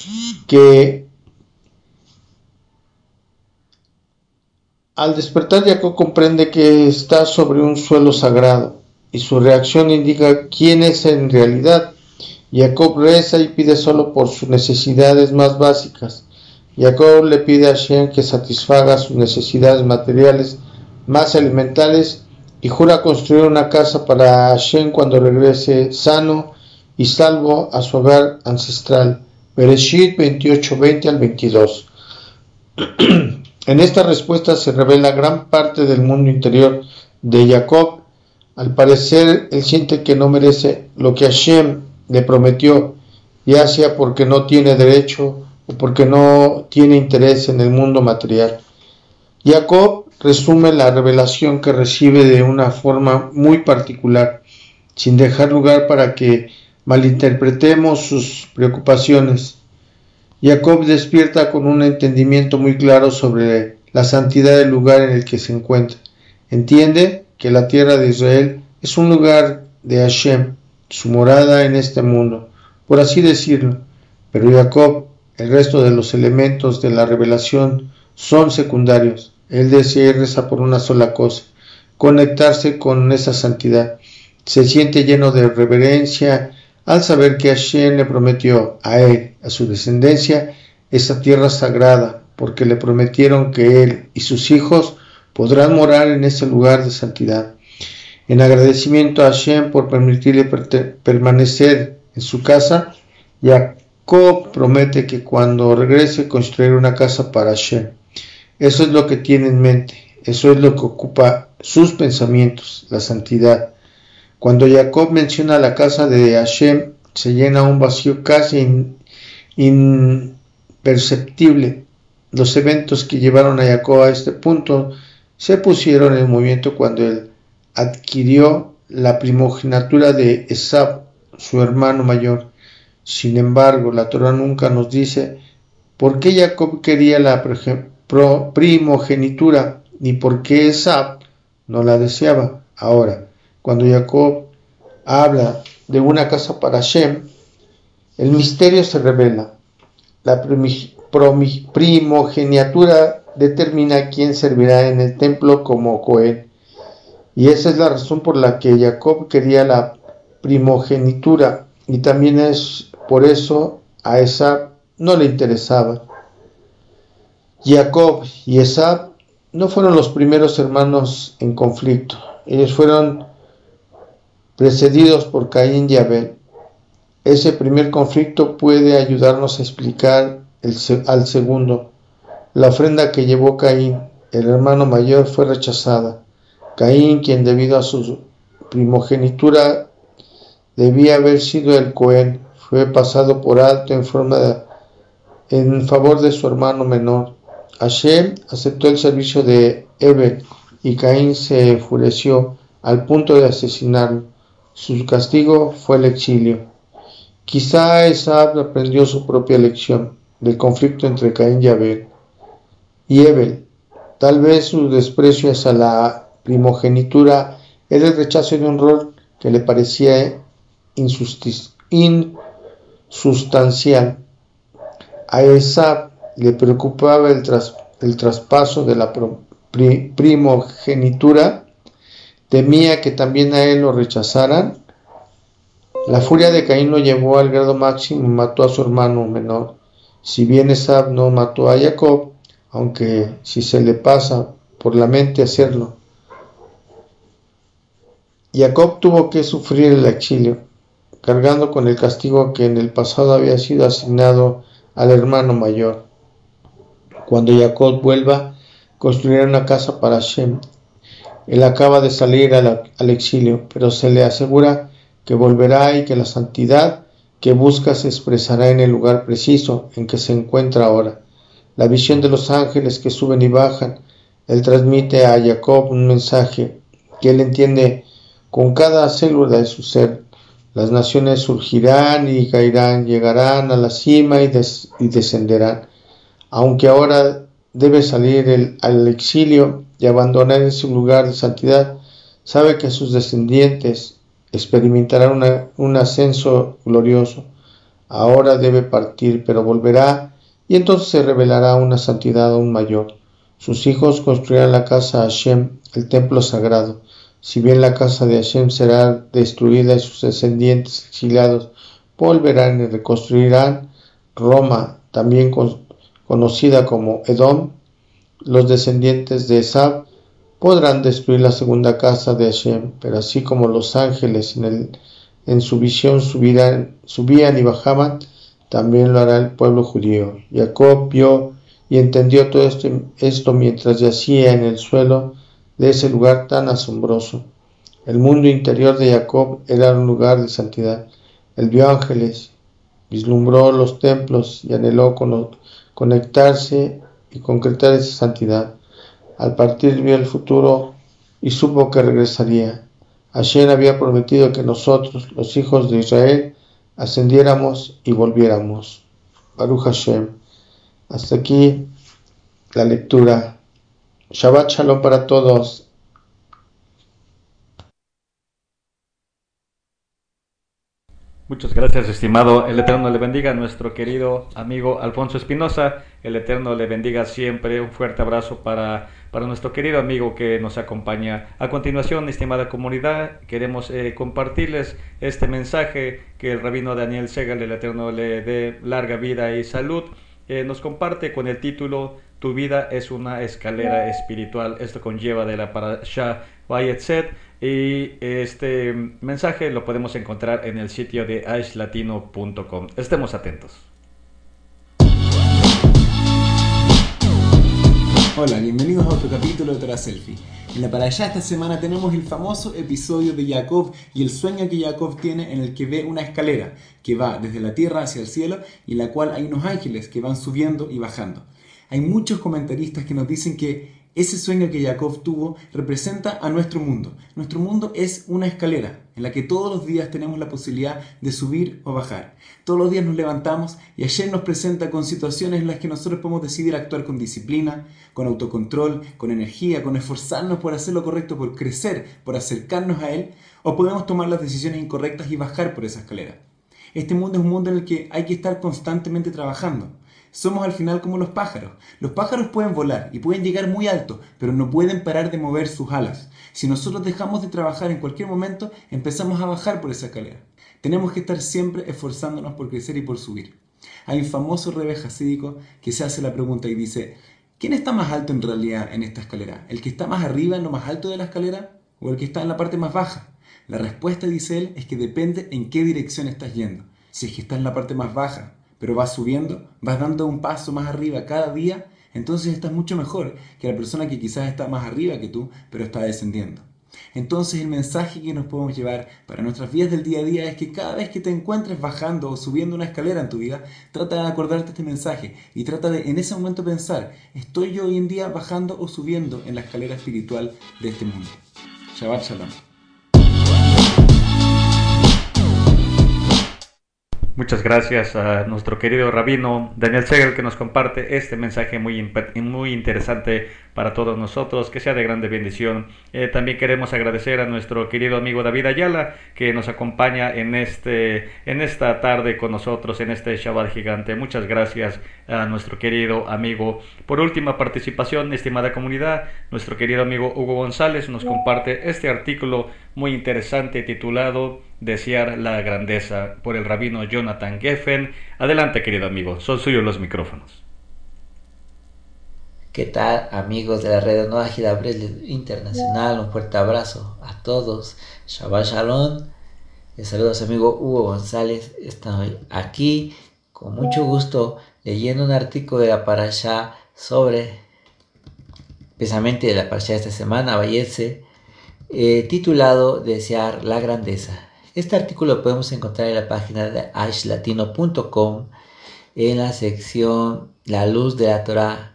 está sobre un suelo sagrado y su reacción indica quién es en realidad. Jacob reza y pide solo por sus necesidades más básicas. Jacob le pide a Hashem que satisfaga sus necesidades materiales más elementales y jura construir una casa para Hashem cuando regrese sano y salvo a su hogar ancestral. Bereshit 28:20 al 22. En esta respuesta se revela gran parte del mundo interior de Jacob. Al parecer, él siente que no merece lo que Hashem le prometió, ya sea porque no tiene derecho o porque no tiene interés en el mundo material. Jacob resume la revelación que recibe de una forma muy particular, sin dejar lugar para que malinterpretemos sus preocupaciones. Jacob despierta con un entendimiento muy claro sobre la santidad del lugar en el que se encuentra. Entiende que la tierra de Israel es un lugar de Hashem, su morada en este mundo, por así decirlo. Pero Jacob, el resto de los elementos de la revelación son secundarios. Él desea y reza por una sola cosa, conectarse con esa santidad. Se siente lleno de reverencia al saber que Hashem le prometió a él, a su descendencia, esa tierra sagrada, porque le prometieron que él y sus hijos podrán morar en ese lugar de santidad. En agradecimiento a Hashem por permitirle permanecer en su casa, Jacob promete que cuando regrese construirá una casa para Hashem. Eso es lo que tiene en mente, eso es lo que ocupa sus pensamientos, la santidad. Cuando Jacob menciona la casa de Hashem, se llena un vacío casi imperceptible. Los eventos que llevaron a Jacob a este punto se pusieron en movimiento cuando él adquirió la primogenitura de Esab, su hermano mayor. Sin embargo, la Torá nunca nos dice por qué Jacob quería la primogenitura ni por qué Esab no la deseaba. Ahora, cuando Jacob habla de una casa para Hashem, el misterio se revela. La primogenitura determina quién servirá en el templo como Cohen, y esa es la razón por la que Jacob quería la primogenitura, y también es por eso a Esab no le interesaba. Jacob y Esab no fueron los primeros hermanos en conflicto. Ellos fueron precedidos por Caín y Abel. Ese primer conflicto puede ayudarnos a explicar al segundo. La ofrenda que llevó Caín, el hermano mayor, fue rechazada. Caín, quien debido a su primogenitura debía haber sido el Cohen, fue pasado por alto en favor de su hermano menor. Hashem aceptó el servicio de Abel y Caín se enfureció al punto de asesinarlo. Su castigo fue el exilio. Quizá Esab aprendió su propia lección del conflicto entre Caín y Abel. Tal vez su desprecio hacia la primogenitura era el rechazo de un rol que le parecía insustancial. A Esab le preocupaba el traspaso de la primogenitura, temía que también a él lo rechazaran. La furia de Caín lo llevó al grado máximo y mató a su hermano menor. Si bien Esab no mató a Jacob, aunque si se le pasa por la mente hacerlo, Jacob tuvo que sufrir el exilio, cargando con el castigo que en el pasado había sido asignado al hermano mayor. Cuando Jacob vuelva, construirá una casa para Hashem. Él acaba de salir al exilio, pero se le asegura que volverá y que la santidad que busca se expresará en el lugar preciso en que se encuentra ahora. La visión de los ángeles que suben y bajan, él transmite a Jacob un mensaje que él entiende con cada célula de su ser. Las naciones surgirán y caerán, llegarán a la cima y descenderán. Aunque ahora debe salir al exilio y abandonar ese lugar de santidad, sabe que sus descendientes experimentarán un ascenso glorioso. Ahora debe partir, pero volverá y entonces se revelará una santidad aún mayor. Sus hijos construirán la casa de Hashem, el templo sagrado. Si bien la casa de Hashem será destruida y sus descendientes exiliados volverán y reconstruirán Roma, también conocida como Edom, los descendientes de Esab podrán destruir la segunda casa de Hashem, pero así como los ángeles en su visión subían y bajaban, también lo hará el pueblo judío. Jacob vio y entendió todo esto mientras yacía en el suelo de ese lugar tan asombroso. El mundo interior de Jacob era un lugar de santidad. Él vio ángeles, vislumbró los templos y anheló conectarse y concretar esa santidad. Al partir vio el futuro y supo que regresaría. Hashem había prometido que nosotros, los hijos de Israel, ascendiéramos y volviéramos. Baruch Hashem. Hasta aquí la lectura. Shabbat Shalom para todos. Muchas gracias, estimado. El Eterno le bendiga a nuestro querido amigo Alfonso Espinosa. El Eterno le bendiga siempre. Un fuerte abrazo para nuestro querido amigo que nos acompaña. A continuación, estimada comunidad, queremos compartirles este mensaje que el rabino Daniel Segal, el Eterno le dé larga vida y salud. Nos comparte con el título Tu vida es una escalera espiritual. Esto conlleva de la Parashá Vayetzet. Y este mensaje lo podemos encontrar en el sitio de aishlatino.com. Estemos atentos. Hola, bienvenidos a otro capítulo de Torah Selfie. En la parashá esta semana tenemos el famoso episodio de Jacob y el sueño que Jacob tiene, en el que ve una escalera que va desde la tierra hacia el cielo y en la cual hay unos ángeles que van subiendo y bajando. Hay muchos comentaristas que nos dicen que ese sueño que Jacob tuvo representa a nuestro mundo. Nuestro mundo es una escalera en la que todos los días tenemos la posibilidad de subir o bajar. Todos los días nos levantamos y ayer nos presenta con situaciones en las que nosotros podemos decidir actuar con disciplina, con autocontrol, con energía, con esforzarnos por hacer lo correcto, por crecer, por acercarnos a Él, o podemos tomar las decisiones incorrectas y bajar por esa escalera. Este mundo es un mundo en el que hay que estar constantemente trabajando. Somos al final como los pájaros. Los pájaros pueden volar y pueden llegar muy alto, pero no pueden parar de mover sus alas. Si nosotros dejamos de trabajar en cualquier momento, empezamos a bajar por esa escalera. Tenemos que estar siempre esforzándonos por crecer y por subir. Hay un famoso rebbe jasídico que se hace la pregunta y dice: ¿quién está más alto en realidad en esta escalera? ¿El que está más arriba en lo más alto de la escalera o el que está en la parte más baja? La respuesta, dice él, es que depende en qué dirección estás yendo. Si es que estás en la parte más baja, pero vas subiendo, vas dando un paso más arriba cada día, entonces estás mucho mejor que la persona que quizás está más arriba que tú, pero está descendiendo. Entonces el mensaje que nos podemos llevar para nuestras vidas del día a día es que cada vez que te encuentres bajando o subiendo una escalera en tu vida, trata de acordarte de este mensaje y trata de en ese momento pensar: ¿estoy yo hoy en día bajando o subiendo en la escalera espiritual de este mundo? Shabbat Shalom. Muchas gracias a nuestro querido rabino Daniel Segel, que nos comparte este mensaje muy interesante para todos nosotros, que sea de grande bendición. También queremos agradecer a nuestro querido amigo David Ayala, que nos acompaña en esta tarde con nosotros, en este Shabbat gigante. Muchas gracias a nuestro querido amigo. Por última participación, estimada comunidad, nuestro querido amigo Hugo González nos comparte este artículo muy interesante titulado Desear la grandeza, por el rabino Jonathan Geffen. Adelante, querido amigo, son suyos los micrófonos. ¿Qué tal, amigos de la red Nueva Gira Breslev Internacional? Un fuerte abrazo a todos. Shabbat Shalom. Les saludo a su amigo Hugo González. Estoy aquí con mucho gusto leyendo un artículo de la parashá sobre, precisamente de la parashá de esta semana, Vayetze, titulado Desear la grandeza. Este artículo lo podemos encontrar en la página de aishlatino.com en la sección La luz de la Torá.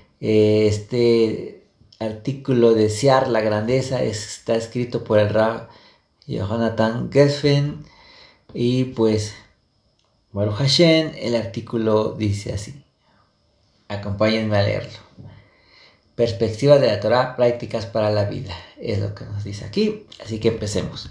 Este artículo, Desear la grandeza, está escrito por el Rab Jonathan Geffen, y pues Baruch Hashem, el artículo dice así. Acompáñenme a leerlo. Perspectiva de la Torá, prácticas para la vida, es lo que nos dice aquí, así que empecemos.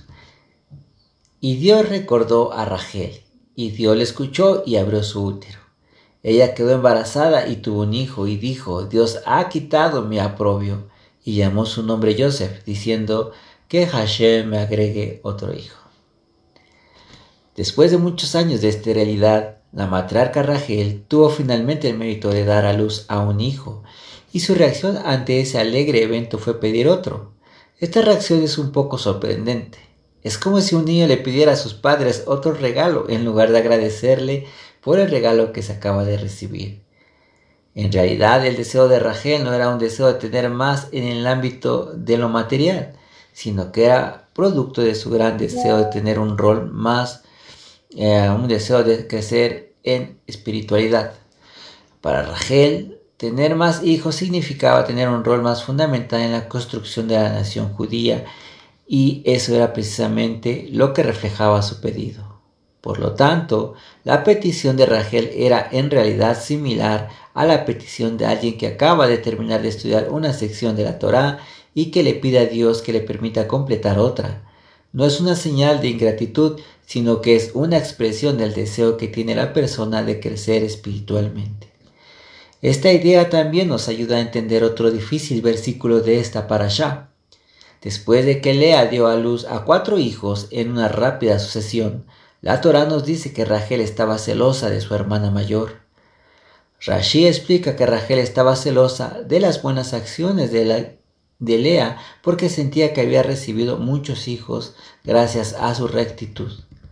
Y Dios recordó a Rachel, y Dios le escuchó y abrió su útero. Ella quedó embarazada y tuvo un hijo, y dijo: Dios ha quitado mi aprobio, y llamó su nombre Joseph, diciendo: que Hashem me agregue otro hijo. Después de muchos años de esterilidad, la matriarca Rachel tuvo finalmente el mérito de dar a luz a un hijo, y su reacción ante ese alegre evento fue pedir otro. Esta reacción es un poco sorprendente. Es como si un niño le pidiera a sus padres otro regalo en lugar de agradecerle por el regalo que se acaba de recibir. En realidad, el deseo de Rachel no era un deseo de tener más en el ámbito de lo material, sino que era producto de su gran deseo de tener un rol más, un deseo de crecer en espiritualidad. Para Rachel, tener más hijos significaba tener un rol más fundamental en la construcción de la nación judía, y eso era precisamente lo que reflejaba su pedido. Por lo tanto, la petición de Rachel era en realidad similar a la petición de alguien que acaba de terminar de estudiar una sección de la Torá y que le pide a Dios que le permita completar otra. No es una señal de ingratitud, sino que es una expresión del deseo que tiene la persona de crecer espiritualmente. Esta idea también nos ayuda a entender otro difícil versículo de esta parashá. Después de que Lea dio a luz a 4 hijos en una rápida sucesión, la Torá nos dice que Rachel estaba celosa de su hermana mayor. Rashi explica que Rachel estaba celosa de las buenas acciones de Lea porque sentía que había recibido muchos hijos gracias a su rectitud.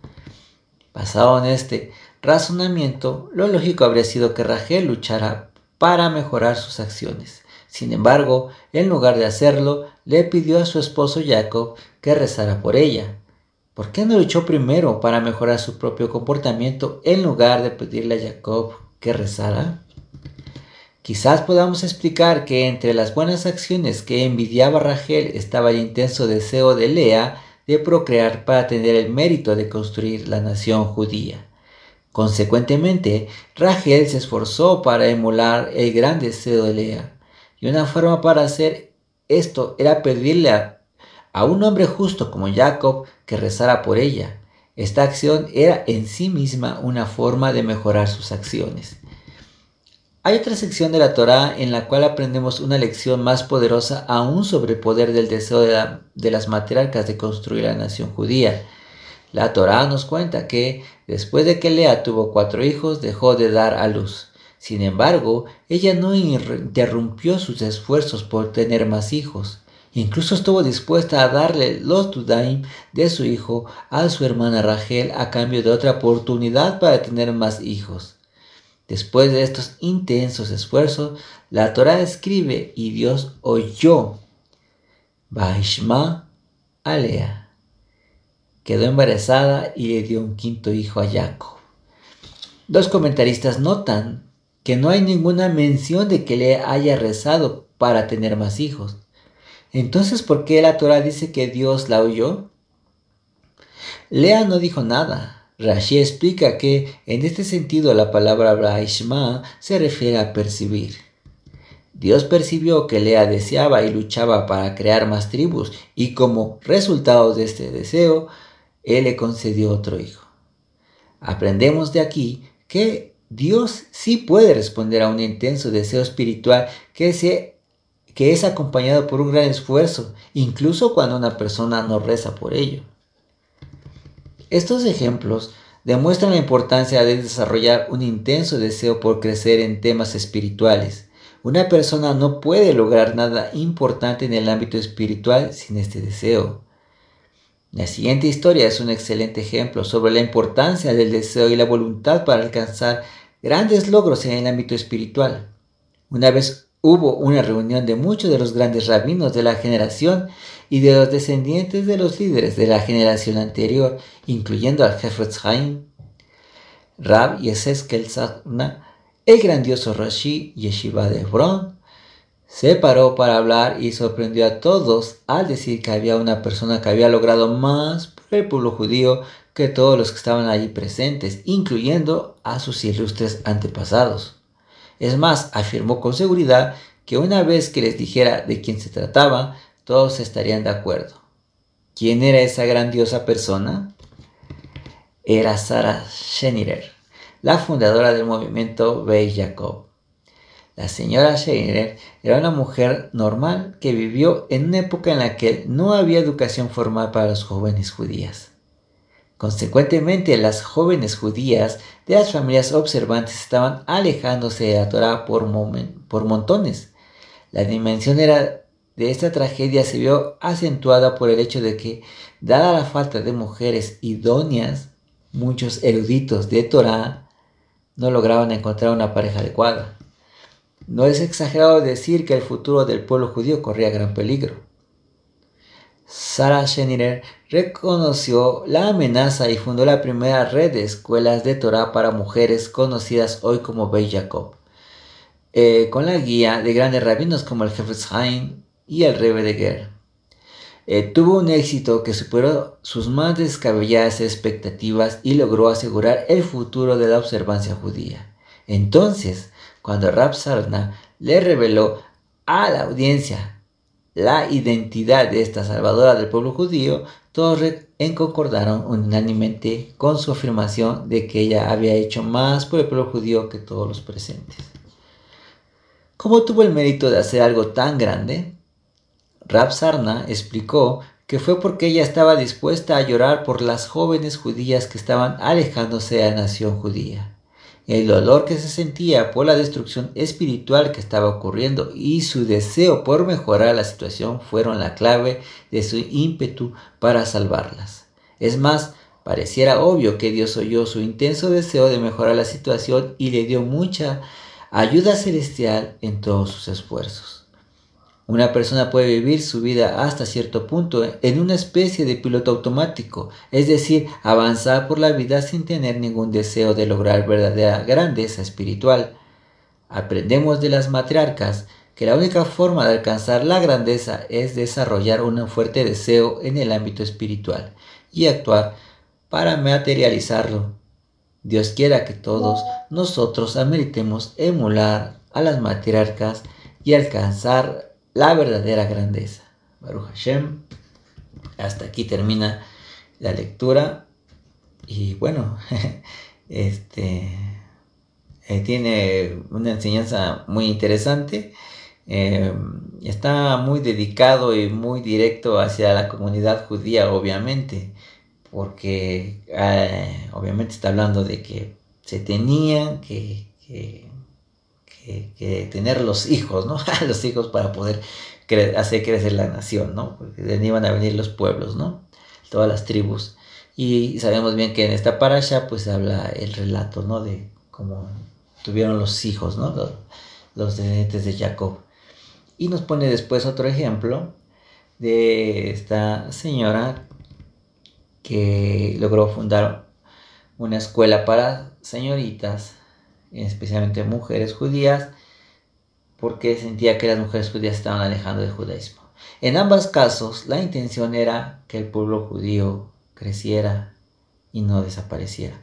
Basado en este razonamiento, lo lógico habría sido que Rachel luchara para mejorar sus acciones. Sin embargo, en lugar de hacerlo, le pidió a su esposo Jacob que rezara por ella. ¿Por qué no luchó primero para mejorar su propio comportamiento en lugar de pedirle a Jacob que rezara? Quizás podamos explicar que entre las buenas acciones que envidiaba Rachel estaba el intenso deseo de Lea de procrear para tener el mérito de construir la nación judía. Consecuentemente, Rachel se esforzó para emular el gran deseo de Lea, y una forma para hacer esto era pedirle a un hombre justo como Jacob que rezara por ella. Esta acción era en sí misma una forma de mejorar sus acciones. Hay otra sección de la Torá en la cual aprendemos una lección más poderosa aún sobre el poder del deseo de las matriarcas de construir la nación judía. La Torá nos cuenta que después de que Lea tuvo 4 hijos, dejó de dar a luz. Sin embargo, ella no interrumpió sus esfuerzos por tener más hijos. Incluso estuvo dispuesta a darle los dudaim de su hijo a su hermana Rachel a cambio de otra oportunidad para tener más hijos. Después de estos intensos esfuerzos, la Torá escribe y Dios oyó. Vahishma a Lea. Quedó embarazada y le dio un 5º hijo a Jacob. Los comentaristas notan que no hay ninguna mención de que Lea haya rezado para tener más hijos. Entonces, ¿por qué la Torá dice que Dios la oyó? Lea no dijo nada. Rashi explica que en este sentido la palabra Vahishma se refiere a percibir. Dios percibió que Lea deseaba y luchaba para crear más tribus y como resultado de este deseo, Él le concedió otro hijo. Aprendemos de aquí que Dios sí puede responder a un intenso deseo espiritual que es acompañado por un gran esfuerzo, incluso cuando una persona no reza por ello. Estos ejemplos demuestran la importancia de desarrollar un intenso deseo por crecer en temas espirituales. Una persona no puede lograr nada importante en el ámbito espiritual sin este deseo. La siguiente historia es un excelente ejemplo sobre la importancia del deseo y la voluntad para alcanzar grandes logros en el ámbito espiritual. Una vez hubo una reunión de muchos de los grandes rabinos de la generación y de los descendientes de los líderes de la generación anterior, incluyendo al Hafetz Haim, Rab Yehezkel Sarna, el grandioso Rashi Yeshiva de Hebrón, se paró para hablar y sorprendió a todos al decir que había una persona que había logrado más por el pueblo judío que todos los que estaban allí presentes, incluyendo a sus ilustres antepasados. Es más, afirmó con seguridad que una vez que les dijera de quién se trataba, todos estarían de acuerdo. ¿Quién era esa grandiosa persona? Era Sarah Schenirer, la fundadora del movimiento Beit Jacob. La señora Schenirer era una mujer normal que vivió en una época en la que no había educación formal para las jóvenes judías. Consecuentemente, las jóvenes judías de las familias observantes estaban alejándose de la Torá por montones. La dimensión de esta tragedia se vio acentuada por el hecho de que, dada la falta de mujeres idóneas, muchos eruditos de Torá no lograban encontrar una pareja adecuada. No es exagerado decir que el futuro del pueblo judío corría gran peligro. Sarah Schenirer reconoció la amenaza y fundó la primera red de escuelas de Torá para mujeres conocidas hoy como Beit Jacob, con la guía de grandes rabinos como el Hafetz Haim y el Rebbe de Ger. Tuvo un éxito que superó sus más descabelladas expectativas y logró asegurar el futuro de la observancia judía. Entonces, cuando Rab Sarna le reveló a la audiencia la identidad de esta salvadora del pueblo judío, todos concordaron unánimemente con su afirmación de que ella había hecho más por el pueblo judío que todos los presentes. ¿Cómo tuvo el mérito de hacer algo tan grande? Rab Sarna explicó que fue porque ella estaba dispuesta a llorar por las jóvenes judías que estaban alejándose de la nación judía. El dolor que se sentía por la destrucción espiritual que estaba ocurriendo y su deseo por mejorar la situación fueron la clave de su ímpetu para salvarlas. Es más, pareciera obvio que Dios oyó su intenso deseo de mejorar la situación y le dio mucha ayuda celestial en todos sus esfuerzos. Una persona puede vivir su vida hasta cierto punto en una especie de piloto automático, es decir, avanzar por la vida sin tener ningún deseo de lograr verdadera grandeza espiritual. Aprendemos de las matriarcas que la única forma de alcanzar la grandeza es desarrollar un fuerte deseo en el ámbito espiritual y actuar para materializarlo. Dios quiera que todos nosotros ameritemos emular a las matriarcas y alcanzar la verdadera grandeza. Baruch Hashem. Hasta aquí termina la lectura. Y bueno, tiene una enseñanza muy interesante. Está muy dedicado y muy directo hacia la comunidad judía, obviamente, porque obviamente está hablando de que se tenían que tener los hijos, ¿no? Los hijos para poder hacer crecer la nación, ¿no? Porque de ahí iban a venir los pueblos, ¿no? Todas las tribus. Y sabemos bien que en esta parasha pues habla el relato, ¿no? De cómo tuvieron los hijos, ¿no? Los descendientes de Jacob. Y nos pone después otro ejemplo de esta señora que logró fundar una escuela para señoritas, especialmente mujeres judías, porque sentía que las mujeres judías estaban alejando del judaísmo. En ambos casos, la intención era que el pueblo judío creciera y no desapareciera.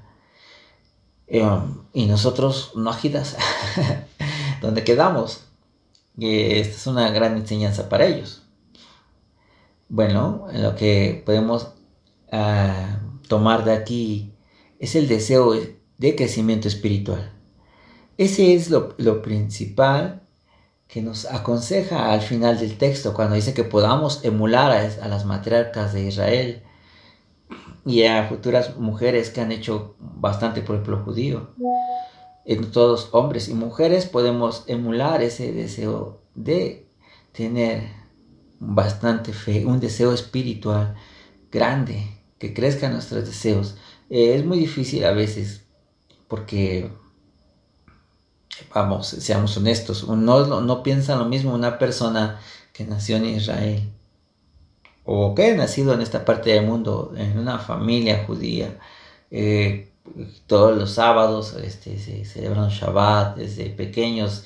Y nosotros, nójidas, ¿dónde quedamos? Esta es una gran enseñanza para ellos. Bueno, lo que podemos tomar de aquí es el deseo de crecimiento espiritual. Ese es lo principal que nos aconseja al final del texto, cuando dice que podamos emular a las matriarcas de Israel y a futuras mujeres que han hecho bastante por el pueblo judío. En todos hombres y mujeres podemos emular ese deseo de tener bastante fe, un deseo espiritual grande, que crezcan nuestros deseos. Es muy difícil a veces porque, vamos, seamos honestos, no piensa lo mismo una persona que nació en Israel o que ha nacido en esta parte del mundo, en una familia judía. Todos los sábados se celebran Shabbat, desde pequeños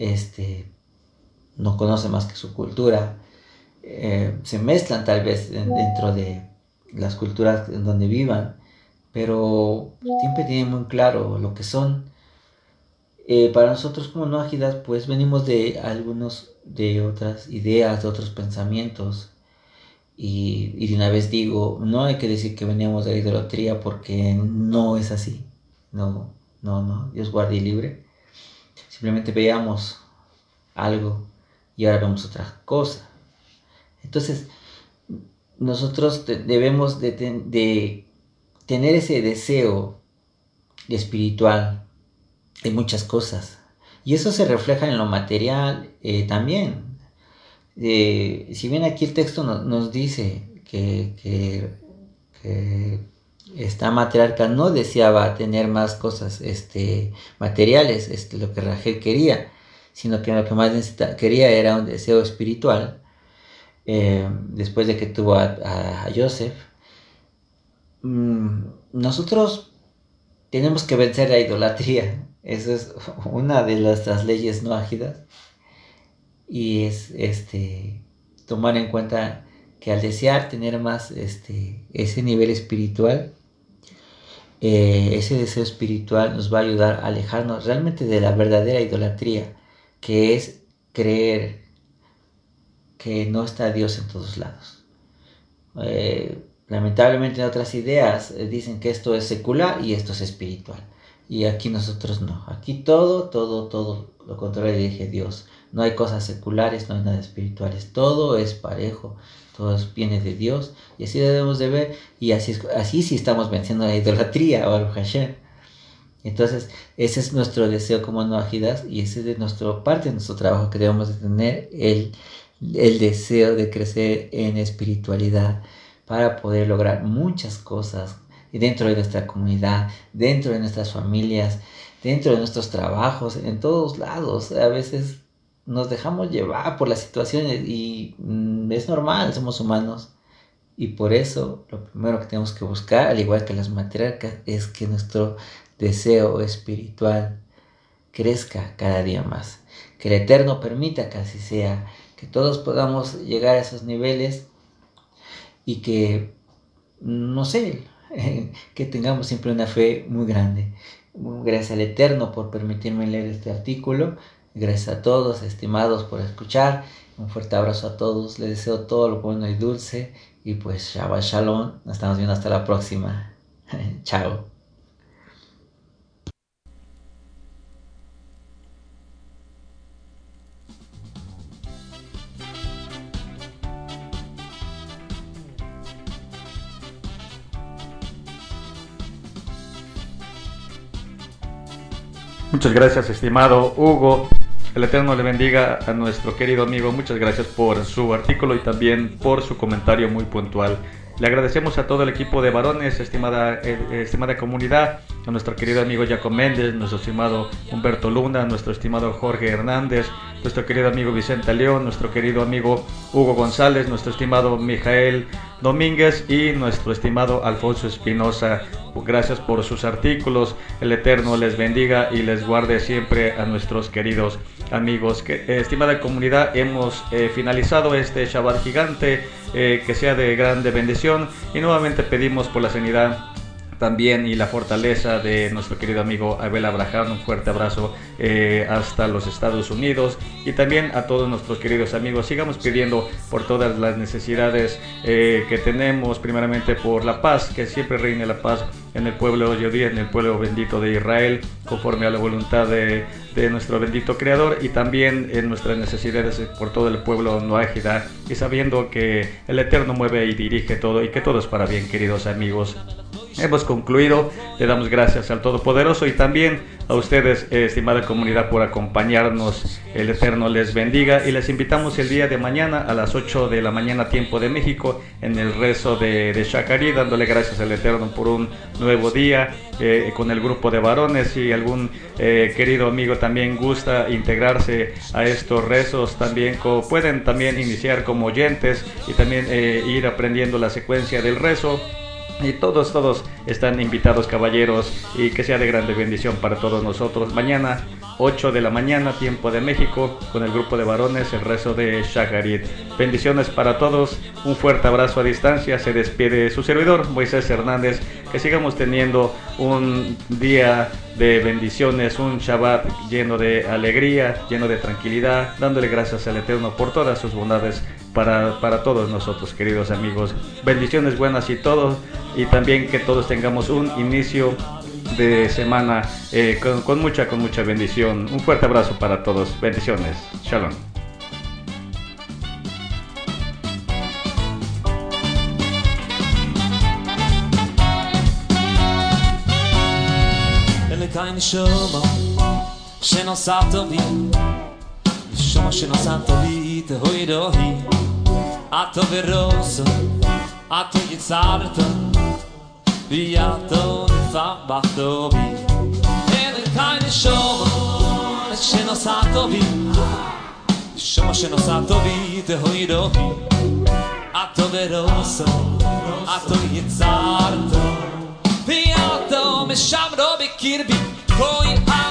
no conocen más que su cultura. Se mezclan tal vez dentro de las culturas en donde vivan, pero siempre tienen muy claro lo que son. Para nosotros como nójidas, pues venimos de otras ideas, de otros pensamientos. Y de una vez digo, no hay que decir que veníamos de la idolatría, porque no es así. No, Dios guarde y libre. Simplemente veíamos algo y ahora vemos otra cosa. Entonces, nosotros debemos de tener ese deseo espiritual en muchas cosas. Y eso se refleja en lo material también. Si bien aquí el texto nos dice que esta matriarca no deseaba tener más cosas materiales, lo que Rachel quería, sino que lo que más quería era un deseo espiritual. Después de que tuvo a Joseph, nosotros tenemos que vencer la idolatría. Eso es una de nuestras leyes no ágidas. Y es tomar en cuenta que al desear tener más ese nivel espiritual, ese deseo espiritual nos va a ayudar a alejarnos realmente de la verdadera idolatría, que es creer que no está Dios en todos lados. Lamentablemente en otras ideas dicen que esto es secular y esto es espiritual. Y aquí nosotros no. Aquí todo lo contrario dije Dios. No hay cosas seculares, no hay nada espirituales. Todo es parejo, todo viene de Dios. Y así debemos de ver. Y así sí estamos venciendo la idolatría, Baruch Hashem. Entonces, ese es nuestro deseo como noajidas. Y ese es parte de nuestro trabajo, que debemos de tener el deseo de crecer en espiritualidad para poder lograr muchas cosas dentro de nuestra comunidad, dentro de nuestras familias, dentro de nuestros trabajos, en todos lados. A veces nos dejamos llevar por las situaciones y es normal, somos humanos. Y por eso lo primero que tenemos que buscar, al igual que las matriarcas, es que nuestro deseo espiritual crezca cada día más. Que el Eterno permita que así sea, que todos podamos llegar a esos niveles y que, no sé, que tengamos siempre una fe muy grande. Gracias al Eterno por permitirme leer este artículo. Gracias a todos, estimados, por escuchar. Un fuerte abrazo a todos. Les deseo todo lo bueno y dulce. Y pues, Shabbat Shalom. Nos estamos viendo hasta la próxima. Chao. Muchas gracias, estimado Hugo. El Eterno le bendiga a nuestro querido amigo. Muchas gracias por su artículo y también por su comentario muy puntual. Le agradecemos a todo el equipo de varones, estimada comunidad, a nuestro querido amigo Jacob Méndez, nuestro estimado Humberto Luna, nuestro estimado Jorge Hernández, nuestro querido amigo Vicente León, nuestro querido amigo Hugo González, nuestro estimado Mijael Domínguez y nuestro estimado Alfonso Espinosa. Gracias por sus artículos. El Eterno les bendiga y les guarde siempre a nuestros queridos amigos. Estimada comunidad, hemos finalizado este Shabbat gigante, que sea de grande bendición, y nuevamente pedimos por la sanidad también y la fortaleza de nuestro querido amigo Abel Abraham. Un fuerte abrazo hasta los Estados Unidos, y también a todos nuestros queridos amigos. Sigamos pidiendo por todas las necesidades que tenemos, primeramente por la paz, que siempre reine la paz en el pueblo judío, en el pueblo bendito de Israel, conforme a la voluntad de nuestro bendito Creador, y también en nuestras necesidades por todo el pueblo noágida, y sabiendo que el Eterno mueve y dirige todo, y que todo es para bien, queridos amigos. Hemos concluido. Le damos gracias al Todopoderoso y también a ustedes, estimada comunidad, por acompañarnos. El Eterno les bendiga, y les invitamos el día de mañana a las 8 de la mañana, tiempo de México, en el rezo de Shacharit, dándole gracias al Eterno por un nuevo día, con el grupo de varones. Si algún querido amigo también gusta integrarse a estos rezos, también pueden también iniciar como oyentes y también ir aprendiendo la secuencia del rezo. Y todos están invitados, caballeros, y que sea de grande bendición para todos nosotros. Mañana, 8 de la mañana, tiempo de México, con el grupo de varones, el rezo de Shacharit. Bendiciones para todos, un fuerte abrazo a distancia. Se despide su servidor, Moisés Hernández. Que sigamos teniendo un día de bendiciones, un Shabbat lleno de alegría, lleno de tranquilidad, dándole gracias al Eterno por todas sus bondades para todos nosotros, queridos amigos. Bendiciones buenas y todo, y también que todos tengamos un inicio de semana con mucha bendición. Un fuerte abrazo para todos. Bendiciones. Shalom. Ato veroso, ato yitzarto, viato nefabachto bi. Ele keine shomo, sheno sato bi. Shomo sheno sato bi, te hoirohi. Ato veroso, ato yitzarto, viato meshamro bi kirbi. Koi